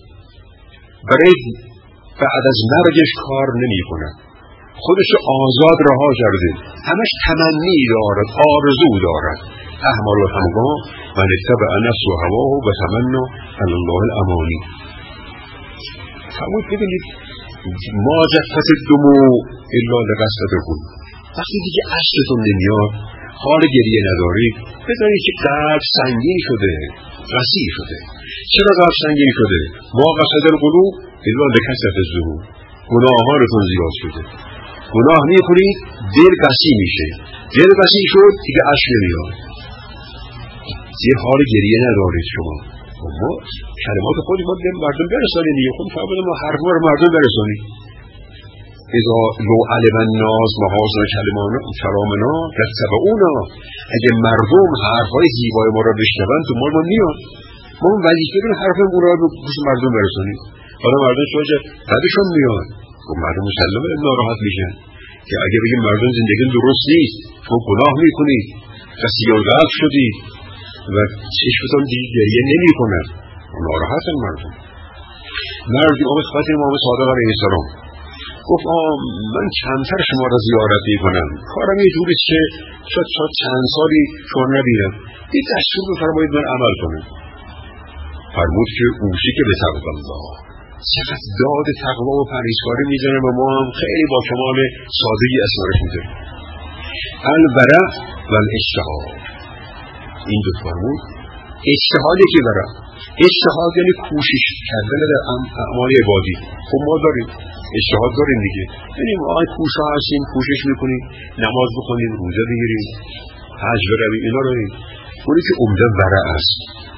برای بعد از مرگش کار نمی کنه، خودش آزاد رها کرده، همش تمنی دارد، آرزو دارد. احمق الهمگا من اتبع نفسه هواه و تمنى علی الله الامانی. فرمود ببینید ما جفت الدموع الا لقصتکم، وقتی دیگه اشکتون نمیاد، حال گریه ندارید، بدانید که قلب سنگین شده، قصیر شده. چرا قلب سنگین شده؟ ما قصد القلوب الا لکثرة الذنوب، گناهانتون زیاد شده، گناه میکنید، دل قصی میشه، دل قصی شد دیگه اشک نمیاد، دیگه حال گریه ندارید شما. ما کلمات خودی باید به مردم برسانید دیگه، خود فرمودن ما حرفا رو مردم برسانید. اذا لو علم الناس محاسن کلامنا لاتبعونا، اگه مردم حرفای زیبای ما رو بشنون تو ما میاد، ما وظیفه داریم حرفمون رو به گوش مردم برسونیم. حالا مردم شوجه بعدشون میاد، خب مردم مسلمه ناراحت میشن که اگه بگیم مردم زندگی درست نیست، تو گناه میکنی، قصی‌القلب شدی و چشمتون دیگه گریه نمیکنه، ناراحتن مردم. مردی آمد خاطر امام صادق علیه السلام گفت من کمتر شما را زیارت میکنم، کارم یه جوری که شاید چند سالی شما نبینم، یه دستور بفرمایید من عمل کنم. فرمود که اوشی که به تقوی الله، چقدر داد تقوا و پرهیزکاری میزنه و ما هم خیلی با کمال سادگی اسمارش میذاریم. الورع و الاجتهاد، این دو فرمود. اجتهادی که برای اجتهاد یعنی کوشش کردن در اعمال عبادی. خب ما داریم اجتهاد داریم دیگه، یعنی ما کوشا هستیم، کوشش میکنیم، نماز بخونیم، روزه بگیریم، حج برویم، اینا رو داریم. اونی که عمده ورع است،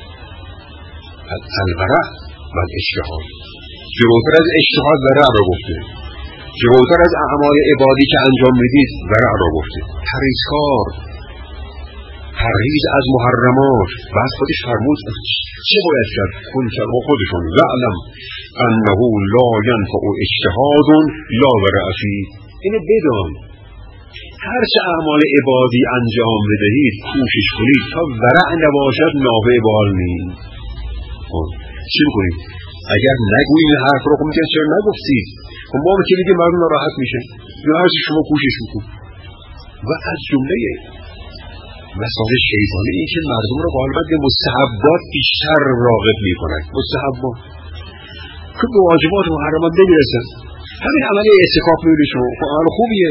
الورع و الاجتهاد، جلوتر از اجتهاد ورع را گفته، جلوتر از اعمال عبادی که انجام میدید ورع را گفته. پرهیزکار، پرهیز از محرمات. بعد خودش فرمود چه باید کرد؟ خودشون یعلم انه لا ینفع اجتهاد لا ورع فیه، اینو بدان هر چه اعمال عبادی انجام بدهید، کوشش کنید، تا ورع نباشد نافع بال نیست. چی کنید؟ اگر نگویید حرف رو میگن چرا نگفتید؟ خب ما که میگیم مردم ناراحت میشه، یا هر چی شما کوشش میکنید. و از جمله مسائل شیطانی این که مردم رو غالبا به مستحبات بیشتر راغب میکنند. مستحبات که به واجبات و محرمات نمیرسن. همین عمل اعتکاف میبینید شما، خب عمل خوبیه،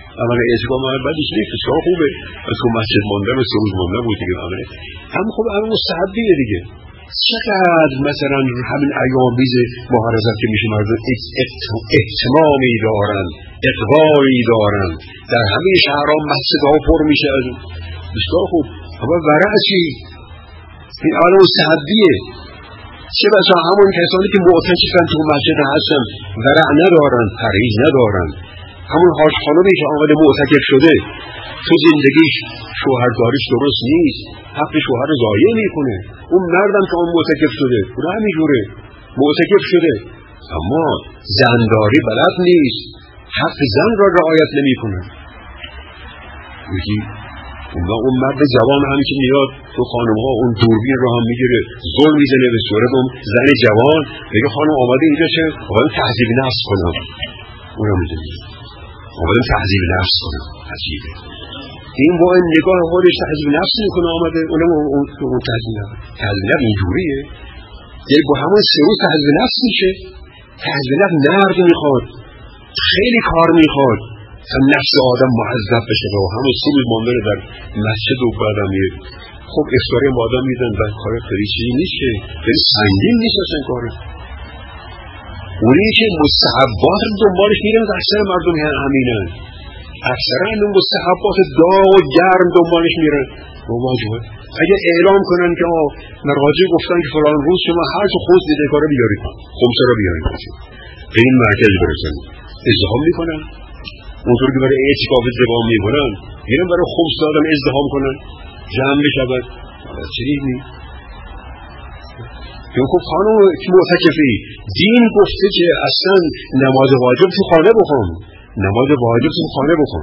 عمل اعتکاف عمل بدیش نیست، بسیار خوبه. از تو مسجد ماندن و 3 روز ماندن بود دیگه عمله. هم خب عمل مستحبیه دیگه. چقدر مثلا همین ایام بیز ماه رجب که میشه مردم اهتمامی دارن، اقبالی دارن، در همه شهرها مسجدها پر میشه از بسیار خوب. اما ورع چی؟ این عمل مستحبیه. چه بسا همون کسانی که معتکفن تو مسجد هستن ورع ندارن، پرهیز ندارن. همون حاج خانمی که آمده معتکف شده تو زندگیش شوهرداریش درست نیست، حق شوهر ضایع میکنه. اون مردم که اون معتکف شده اون همینجوره معتکف شده، اما زنداری بلد نیست، حق زن را رعایت نمیکنه. میگی اون مرد جوان هم که میاد تو خانم‌ها اون دوربین رو هم میگیره زل میزنه به صورت اون زن جوان، میگه خانم آمده اینجا چه؟ آمده تهذیب نفس کنم. اونم میدونی آمده تهذیب نفس کنم. عجیبه این با این نگاه خودش تهذیب نفس میکنه آمده، اونم اون تهذیب نفس اینجوریه. یعنی با همون 3 روز تهذیب نفس میشه. تهذیب نفس نرد میخواد، خیلی کار میخواد تا نفس آدم معذب بشه و همون 3 روز ماندن در مسجد و بعدم خب افطاری هم با آدم میدن و کار خیلی چیزی نیست که خیلی سنگین نیست اصلا کاره. اونی که مستحبات دنبالش میرن اکثر مردم همینن، اکثر این مستحبات داغ و گرم دنبالش میرن. واجبه اگر اعلام کنن که مراجع گفتن که فلان روز شما هر چه خود دیده کارو بیارید، خمسه رو بیارید به این مرکز برسن، ازدحام میکنن. اونطور که برای اعتکاف ازدحام میکنن میرن برای خمس دادن ازدحام کنن جمع بشود. چیزی نیست. خب خانم که معتکفی دین گفته که اصلا نماز واجب تو خانه بخون، نماز واجب تو خانه بخون.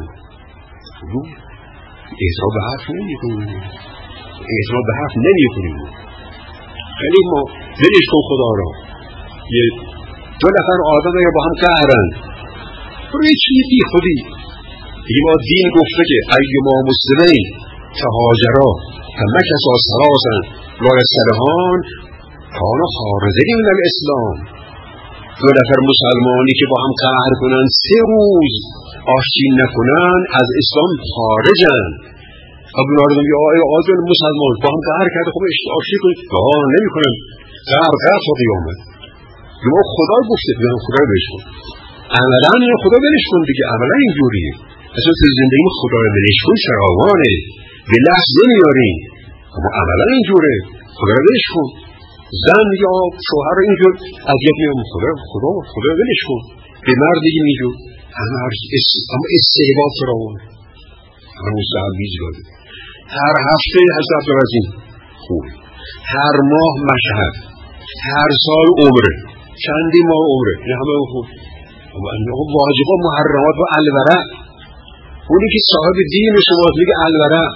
اعتراف به حرف نمیکنیم، اعتراف به حرف نمیکنیم. خیلی ما دلش کن خدا را. 2 نفر آدم یا با هم قهرن روی چیزی بی خودی. ما دین گفته که ایما مسلمین تهاجرا فمکثا ثلاثا لا یصلحان کان خارجی من الاسلام. 2 نفر مسلمانی که با هم قهر کنن 3 روز آشتی نکنن از اسلام خارجن. خب مردم یا آدم مسلمان با هم قهر کرده خب آشتی کنید، قهر نمیکنن، قهر تا قیامت. ما خدا گفته بیان خدا بهش کن، عملا این خدا بهش کن دیگه، عملا اینجوریه. اصلا تو زندگی خدا رو بهش کن چراوانه به لحظ نمیاریم، اما عملا اینجوره. خدا رو بهش کن. زن یا شوهر اینجور اذیت میام، خدا بهش کن. به مرد دیگه میگو اما استحباب چراوانه، اما مستحبی زیاده. هر هفته حضرت عبدالعظیم خوبه، هر ماه مشهد، هر سال عمره، چندی ماه عمره، این همه خوب. اما واجبا محرمات و الورع. اونی که صاحب دین شما میگه الورع.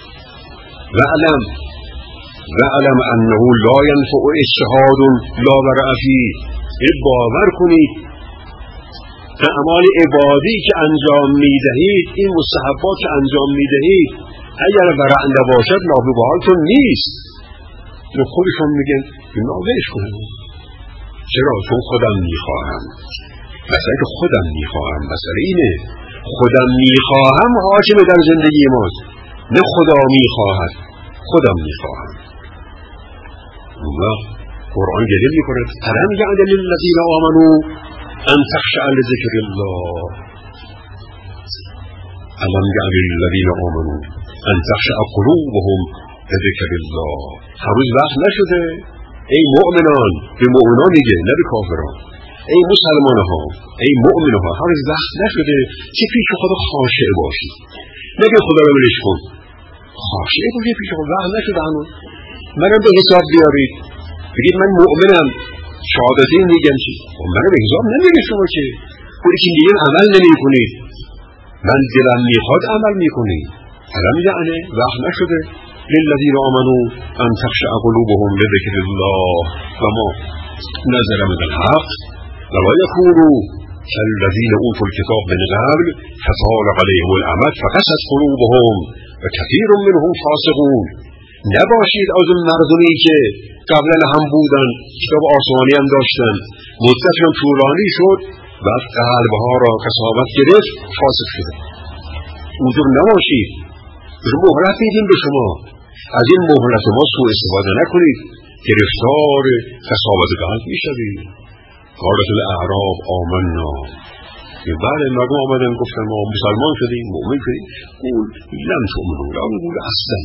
وعلم انه لا ينفع اجتهاد لا ورع فيه. این باور کنید اعمال عبادی که انجام میدهید، این مستحبات که انجام میدهید، اگر ورع نباشد نابودهاتون نیست. خودشون میگن نابش کنید. چرا؟ چون خودم میخواهم. مثلا که خودم میخواهم، مثلا اینه خودم میخواهم حاکم در زندگی ماست، نه خدا میخواهد. خودم میخواهم. الله قرآن گریه میکنه الم یعن للذین آمنوا ان تخشع لذکر الله. الم یعن للذین آمنوا ان تخشع قلوبهم لذکر الله. هنوز وقت نشده ای مؤمنان، به مؤمنان میگه نه به کافران، ای مسلمان ها، ای مؤمن ها، هنوز وقت نشده که پیش خدا خاشع باشی. نگه خدا رو ولش کن، خاشع باشی پیش خدا. وقت نشده هنوز. منم به حساب بیارید، بگید من مؤمنم، شهادتین میگم چی؟ منم به حساب نمیگه شما که خودی که میگم عمل نمی کنید. من دلم میخواد عمل میکنید. الم یعنی وقت نشده للذین آمنوا ان تخشع قلوبهم لذکر الله وما نزل من الحق ولا يكونوا كالذين اوتوا الكتاب من قبل فطال عليهم الامد فقست قلوبهم وكثير منهم فاسقون. نباشید از اون مردمی که قبلا هم بودن، کتاب آسمانی هم داشتن، مدتشون طولانی شد، بعد قلبها را کسابت گرفت، فاسق شدن. اونجور نباشید. مهلت میدیم به شما، از این مهلت ما سوء استفاده نکنید، گرفتار خساوت قلب میشوید. قالت الاعراب آمنا، بله مردم آمدن گفتن ما مسلمان شدیم، مؤمن شدیم. قول لم تؤمنوا، قول اصلا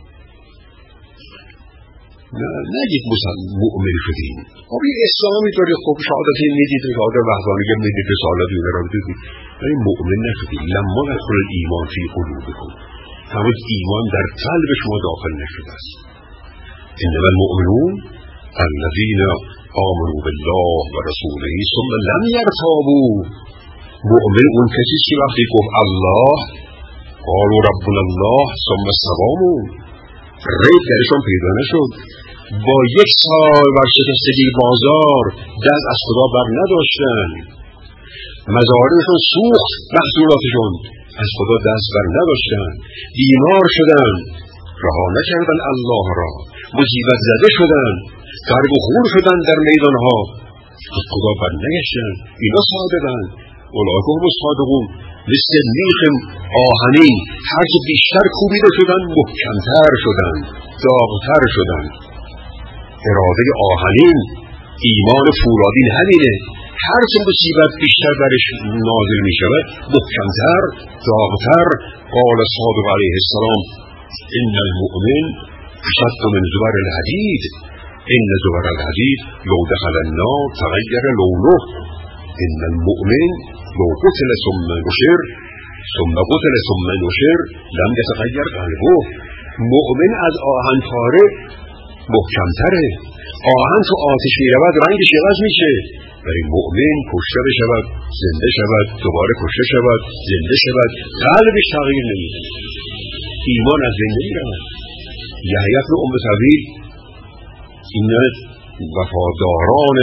نگید مؤمن شدیم. این اسلامی داره، خب شهادتی میدید، شهادت وحدانیت میدید، رسالت اون را میدید، ولی مؤمن نشدید. لما ندخل ایمان فی قلوبکم، هنوز ایمان در قلب شما داخل نشده است. انما المؤمنون الذین آمنوا بالله و رسوله ثم لم یرتابوا. مؤمن اون کسی که وقتی گفت الله، قالوا ربنا الله ثم استقاموا، ریب درشان پیدا نشد، با یک سال ورشکستگی بازار دست از خدا بر نداشتن، مزارعشون سوخت، محصولاتشون از خدا دست بر نداشتن، بیمار شدن، رها نکردن الله را، مصیبت زده شدن، غرق و خون شدن در میدانها، از خدا بر نگشتن. اینا صادقن. اولئک هم الصادقون. مثل میخ آهنین، هر که بیشتر کوبیده شدن محکمتر شدن، داغتر شدن. اراده آهنین، ایمان فولادین همینه. هر که مصیبت بیشتر برش نازل می شود محکمتر، داغتر. قال صادق علیه السلام ان المؤمن اشد من زبر الحدید، ان زبر الحدید لو دخل النار تغیر لونه. ان المؤمن لو قتل ثم نشر ثم قتل ثم نشر لم يتغیر قلبه. مؤمن از آهن پاره محکمتره. آهن تو آتش می رود رنگش عوض میشه، ولی مؤمن کشته بشود، زنده شود، دوباره کشته شود، زنده شود، قلبش تغییر نمیده، ایمان از بین نمیرود. یحیی بن ام طویل این وفاداران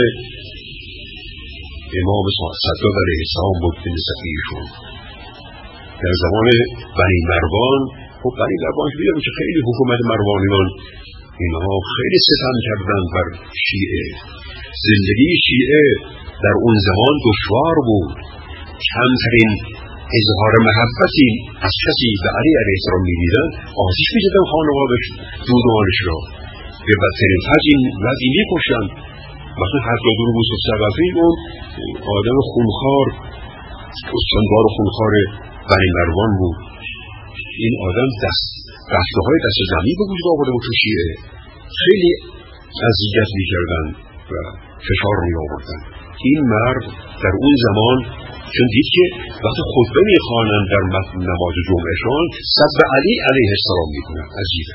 امام صدق علیه السلام بود، این سفیرشون در زمان بنی مروان. خب بنی مروان بیدیم که خیلی حکومت مروانیان اینها خیلی ستم کردن بر شیعه. زندگی شیعه در اون زمان دشوار بود. کمترین اظهار محبتی از کسی به علی علیه السلام می‌دیدن آتش می‌زدن خانواده‌اش، دودمانش را به بدترین وضعی می‌کشتن. مثلا حضرت روس ثقفی اون آدم خونخوار، استاندار خونخوار بنی مروان بود. این آدم دسته‌های دست زمین به وجود آورده بود تو شیعه، خیلی اذیت می‌کردن و فشار می‌آوردن. این مرد در اون زمان چون دید که وقتی خطبه می‌خوانند در نماز جمعهشان سب علی علیه السلام می‌کنند، عجیبه.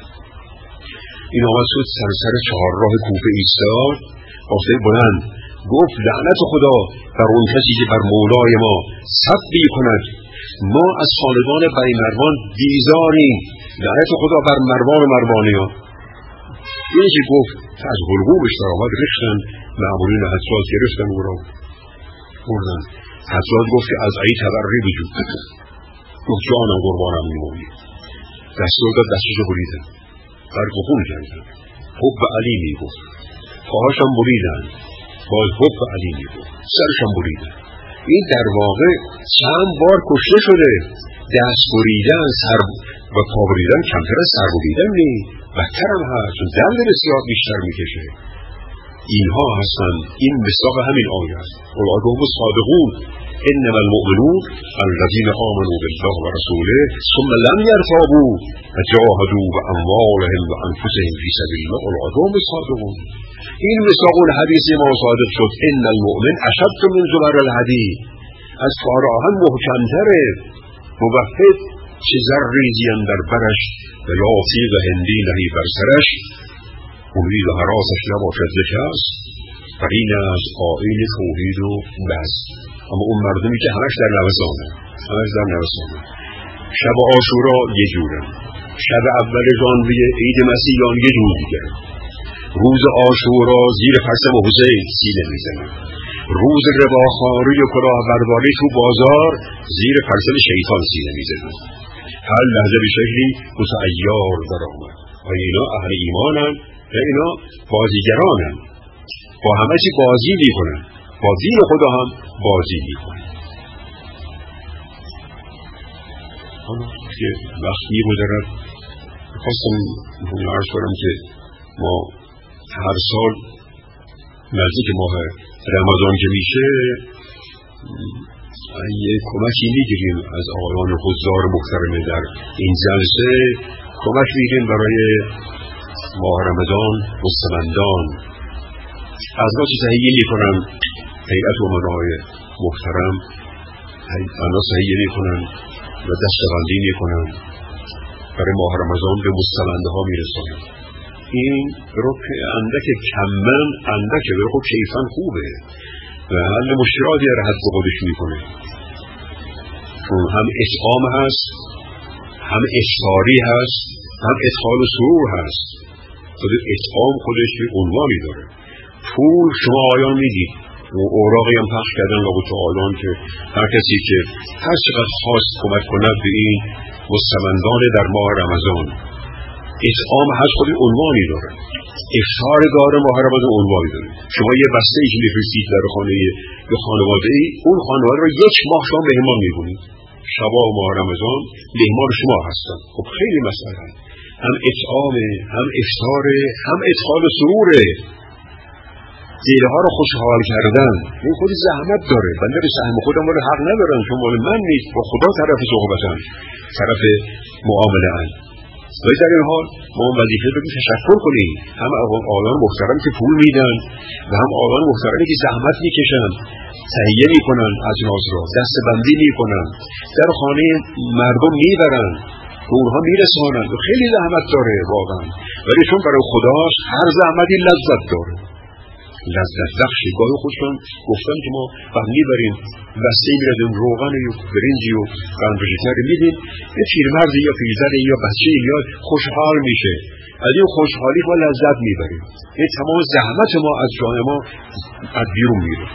این آمد شد سر چهارراه کوفه ایستاد، آصف بلند گفت لعنت خدا بر اون کسی که بر مولای ما سب می‌کند. ما از خاندان بنی مروان بیزاریم، لعنت خدا بر مروان و مروانیان. این که گفت از حلقومش در آمد ریختن، مأمورین حجاج گرفتن او را بردن. حجاج گفت که از ای تبری وجود گفت جانم قربانم میمونی. دستور داد دستش بریدن، غرق و خون کردن. حب علی میگفت، پاهاشم بریدن، باز حب علی میگفت، سرشم بریدن. این در واقع چند بار کشته شده. دست بریدن، سر و پا بریدن کمتر از سر بریدن نی، بدتر هم هست، درد بسیار بیشتر میکشه. اینها هستن. این مصداق همین آیه است. اولئک هم الصادقون انما المؤمنون الذین آمنوا بالله و رسوله ثم لم یرتابوا وجاهدوا باموالهم و انفسهم فی سبیل الله اولئک هم الصادقون. این مصداق الحدیث ما صادق شد. ان المؤمن اشد من زبر الحدید، از فار آهن محکمتره. موحد چه زرریزی اندر برش و یا تیغ هندی نهی بر سرش، امید و حراسش نباشد ز کس، و این از آیین توحید و بس. اما اون مردمی که همش در نوسانه، شب عاشورا یه جوره، شب اول ژانویه عید مسیحیان یه جور دیگه. روز عاشورا زیر پرچم حسین سینه میزنن، روز رباخواری و کلاهبرداری تو بازار زیر پرچم شیطان سینه میزنن. هر لحظه به شکلی متعیار در آمد. و اینا اهل ایمانن و اینا بازیگرانن، با همه چی بازی میکنن، با دین خدا هم بازی میکنن. حالا که وقت می‌گذرد خواستم عرض کنم که ما هر سال نزدیک ماه رمضان که میشه یه کمکی میگیریم از آقایان حضار محترمه در این جلسه، کمک میگیریم برای ماه رمضان مستمندان. از ما چه تهیه میکنن هیئت امنای محترم، انا تهیه میکنن و دستبندی میکنن برای ماه رمضان به مستمنده ها میرسانن. این رو که اندک کمن اندکه به خود کیفاً خوبه و حل مشکلاتی را حد به خودش میکنه، چون هم اطعام هست، هم افطاری هست، هم ادخال و سرور هست. خود اطعام خودش به عنوانی داره. پول شما آیان میدید و اوراقی هم پخش کردن و تو آیان که هر کسی که هر چقدر خواست کمک کند به این مستمندان در ماه رمضان. اطعام هست خود عنوانی داره، افطار داره، ماه رمضان عنوانی داره. شما یه بسته ای که میفرستید در خانه یه خانواده ای، اون خانواده رو یک ماه شما مهمان میکنید، شبا ماه رمضان مهمان شما هستن. خب خیلی مسئله هم اطعامه، هم افطاره، هم ادخال و سروره، دلها رو خوشحال کردن. این خود زحمت داره. بنده به سهم خودم ولی حق ندارم، چون مال من نیست، با خدا طرف صحبتن، طرف معامله ان. ولی در این حال ما وظیفه رو تشکر کنیم، هم آقایان محترم که پول میدن و هم آقایان محترمی که زحمت میکشن، تهیه میکنن، اجناس را دسته بندی میکنن، در خانه مردم میبرن، به اونها میرسانن. خیلی زحمت داره واقعا، ولی چون برای خداست هر زحمتی لذت داره، لذت بخشه. گاهی خودشون گفتن که ما وقت میبریم بسته میردیم روغن و برنجی و قند و شکر میدیم، یه پیرمردی یا پیرزنی یا بچه میاد خوشحال میشه، از این خوشحالی ما لذت میبریم. این تمام زحمت ما از جان ما از بیرون میره،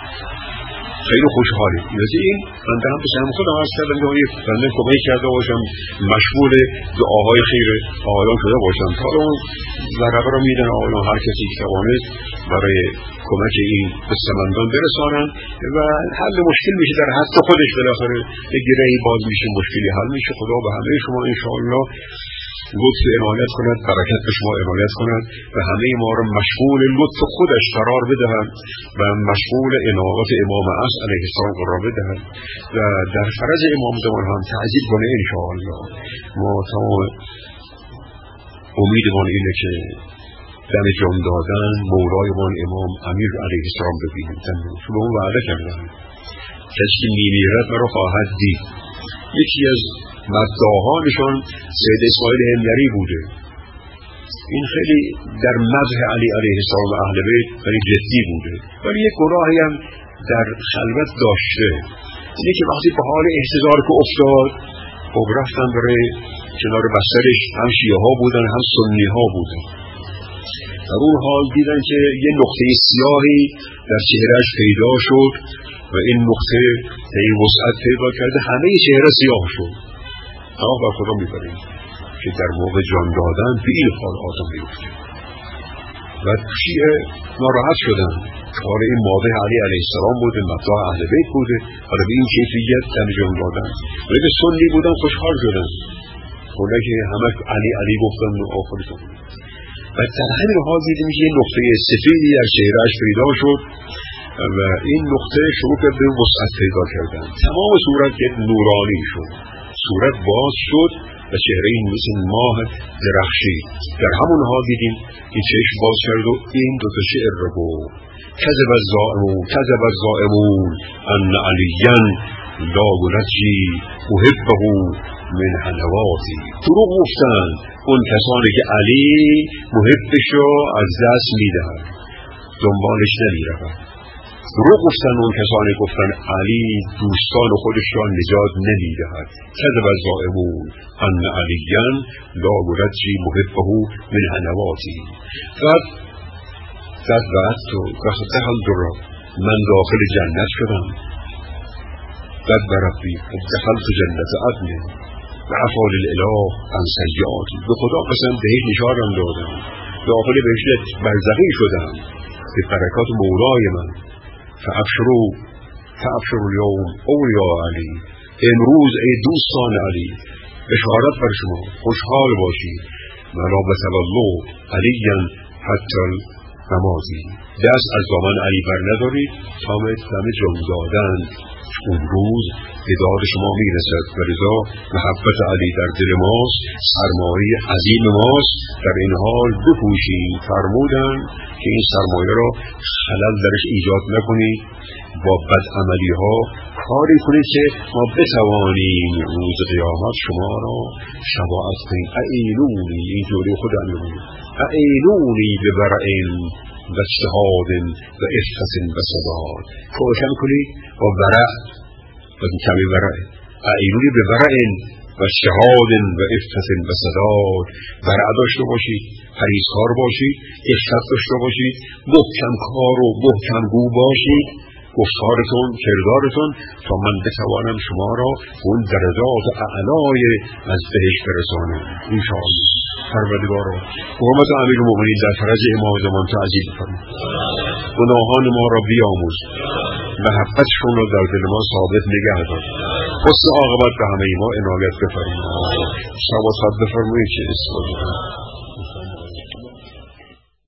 خیلی خوشحالی. یعنی این بنده هم به سهم خودم عرض کردم که بنده کمک کرده باشم، مشغول دعاهای خیر آقایان شده باشم تا اون ورقه رو میدن آقایان هر کسی که توانست برای کمک این مستمندان برسانن و حل مشکل میشه در حد خودش، بالاخره به گرهی باز میشه، مشکلی حل میشه. خدا به همه شما انشاءالله لطف عنایت کند، برکت به شما عنایت کند و همه ما را مشغول لطف خودش قرار بدهد و مشغول عنایت امام عصر علیه السلام قرار بدهد و در فرج امام زمان هم تعجیل کنه انشاءالله. ما تمام امیدمان اینه که دم جان دادن مولایمان امام امیر علیه السلام ببینیم. چون به اون وعده کردن کسی که میمیرد مرا خواهد دید. یکی از مداحانشان سید اسماعیل هندری بوده. این خیلی در مدح علی علیه السلام و اهل بیت خیلی جدی بوده، ولی یک گناهی هم در خلوت داشته، اینه که وقتی به حال احتضار که افتاد خب رفتن برای کنار بسترش، هم شیعه ها بودن هم سنی ها بودن. در اون حال دیدن که یه نقطه سیاهی در چهرهش پیدا شد و این نقطه این وسعت پیدا کرده، همه چهره سیاه شد. اما بر خدا میبریم که در موقع جان دادن به این حال آدم میفته و شیعه ناراحت شدن. حالا این مادر علی علیه السلام بوده، مداح اهل بیت بوده، حالا به این کیفیت دم جان دادن. ولی به سنی بودن خوشحال شدن، حالا که همه علی علی گفتن و آخری شدن. و در همین حال دیدیم که یه نقطه سفیدی در چهرهش پیدا شد و این نقطه شروع کرد به وسعت پیدا کردن. تمام صورت نورانی شد، صورت باز شد و چهره این مثل ماه درخشید. در همون حال دیدیم این چشم باز کرد و این دوتا شعر رو گفت: کذب الزائمون ان علیاً لا ینجی محبه من حلواتی. دروغ گفتن اون کسانی که علی محبش رو از دست میدهد، دنبالش نمیرود. دروغ گفتن اون کسانی گفتن علی دوستان خودش را نجات نمیدهد. کذب الزائمون ان علیاً لا ینجی محبه من حلواتی. بعد تو وقت دخل درا من داخل جنت شدم، بعد برفی دخلت جنت عدن و عفال الاله عن سیئاتی. به خدا قسم بهش نشانم دادم، داخل بهشت برزخی شدم به برکات مولای من. فابشروا اليوم اولیاء علی امروز ای دوستان علی بشارت بر شما، خوشحال باشید. ولا بتولوا علیا حتی نمازی، دست از دامن علی بر ندارید تا دم جان دادن اون روز به داد شما میرسد. و لذا محبت علی در دل ماست، سرمایه عظیم ماست. در این حال بپوشید، فرمودن که این سرمایه را خلل درش ایجاد نکنید، با بدعملی ها کاری کنید که ما بتوانیم روز قیامت شما را شفاعت کنید. اعینونی، این جوری خود انجامید، اعینونی ببرئن و اجتهاد و افت و ثبات. کمکم کنید با ورع و کمی ورع، اعینونی ببرئن و اجتهاد و افت و ثبات. ورع داشته باشید، پرهیزکار باشید، افت داشته باشید، محکم کار و محکم گو باشید، گفتارتون، کردارتون، تا من بتوانم شما را اون درجات اعلای از بهشت برسانم انشاءالله. پروردگارا حرمت امیرالمؤمنین در فرج امام زمان تعظیم فرما، گناهان ما را بیامرز، محبتشون را در دل ما ثابت نگه دار، حسن عاقبت به همه ما عنایت بفرما. شما صد بفرمایید که استفاده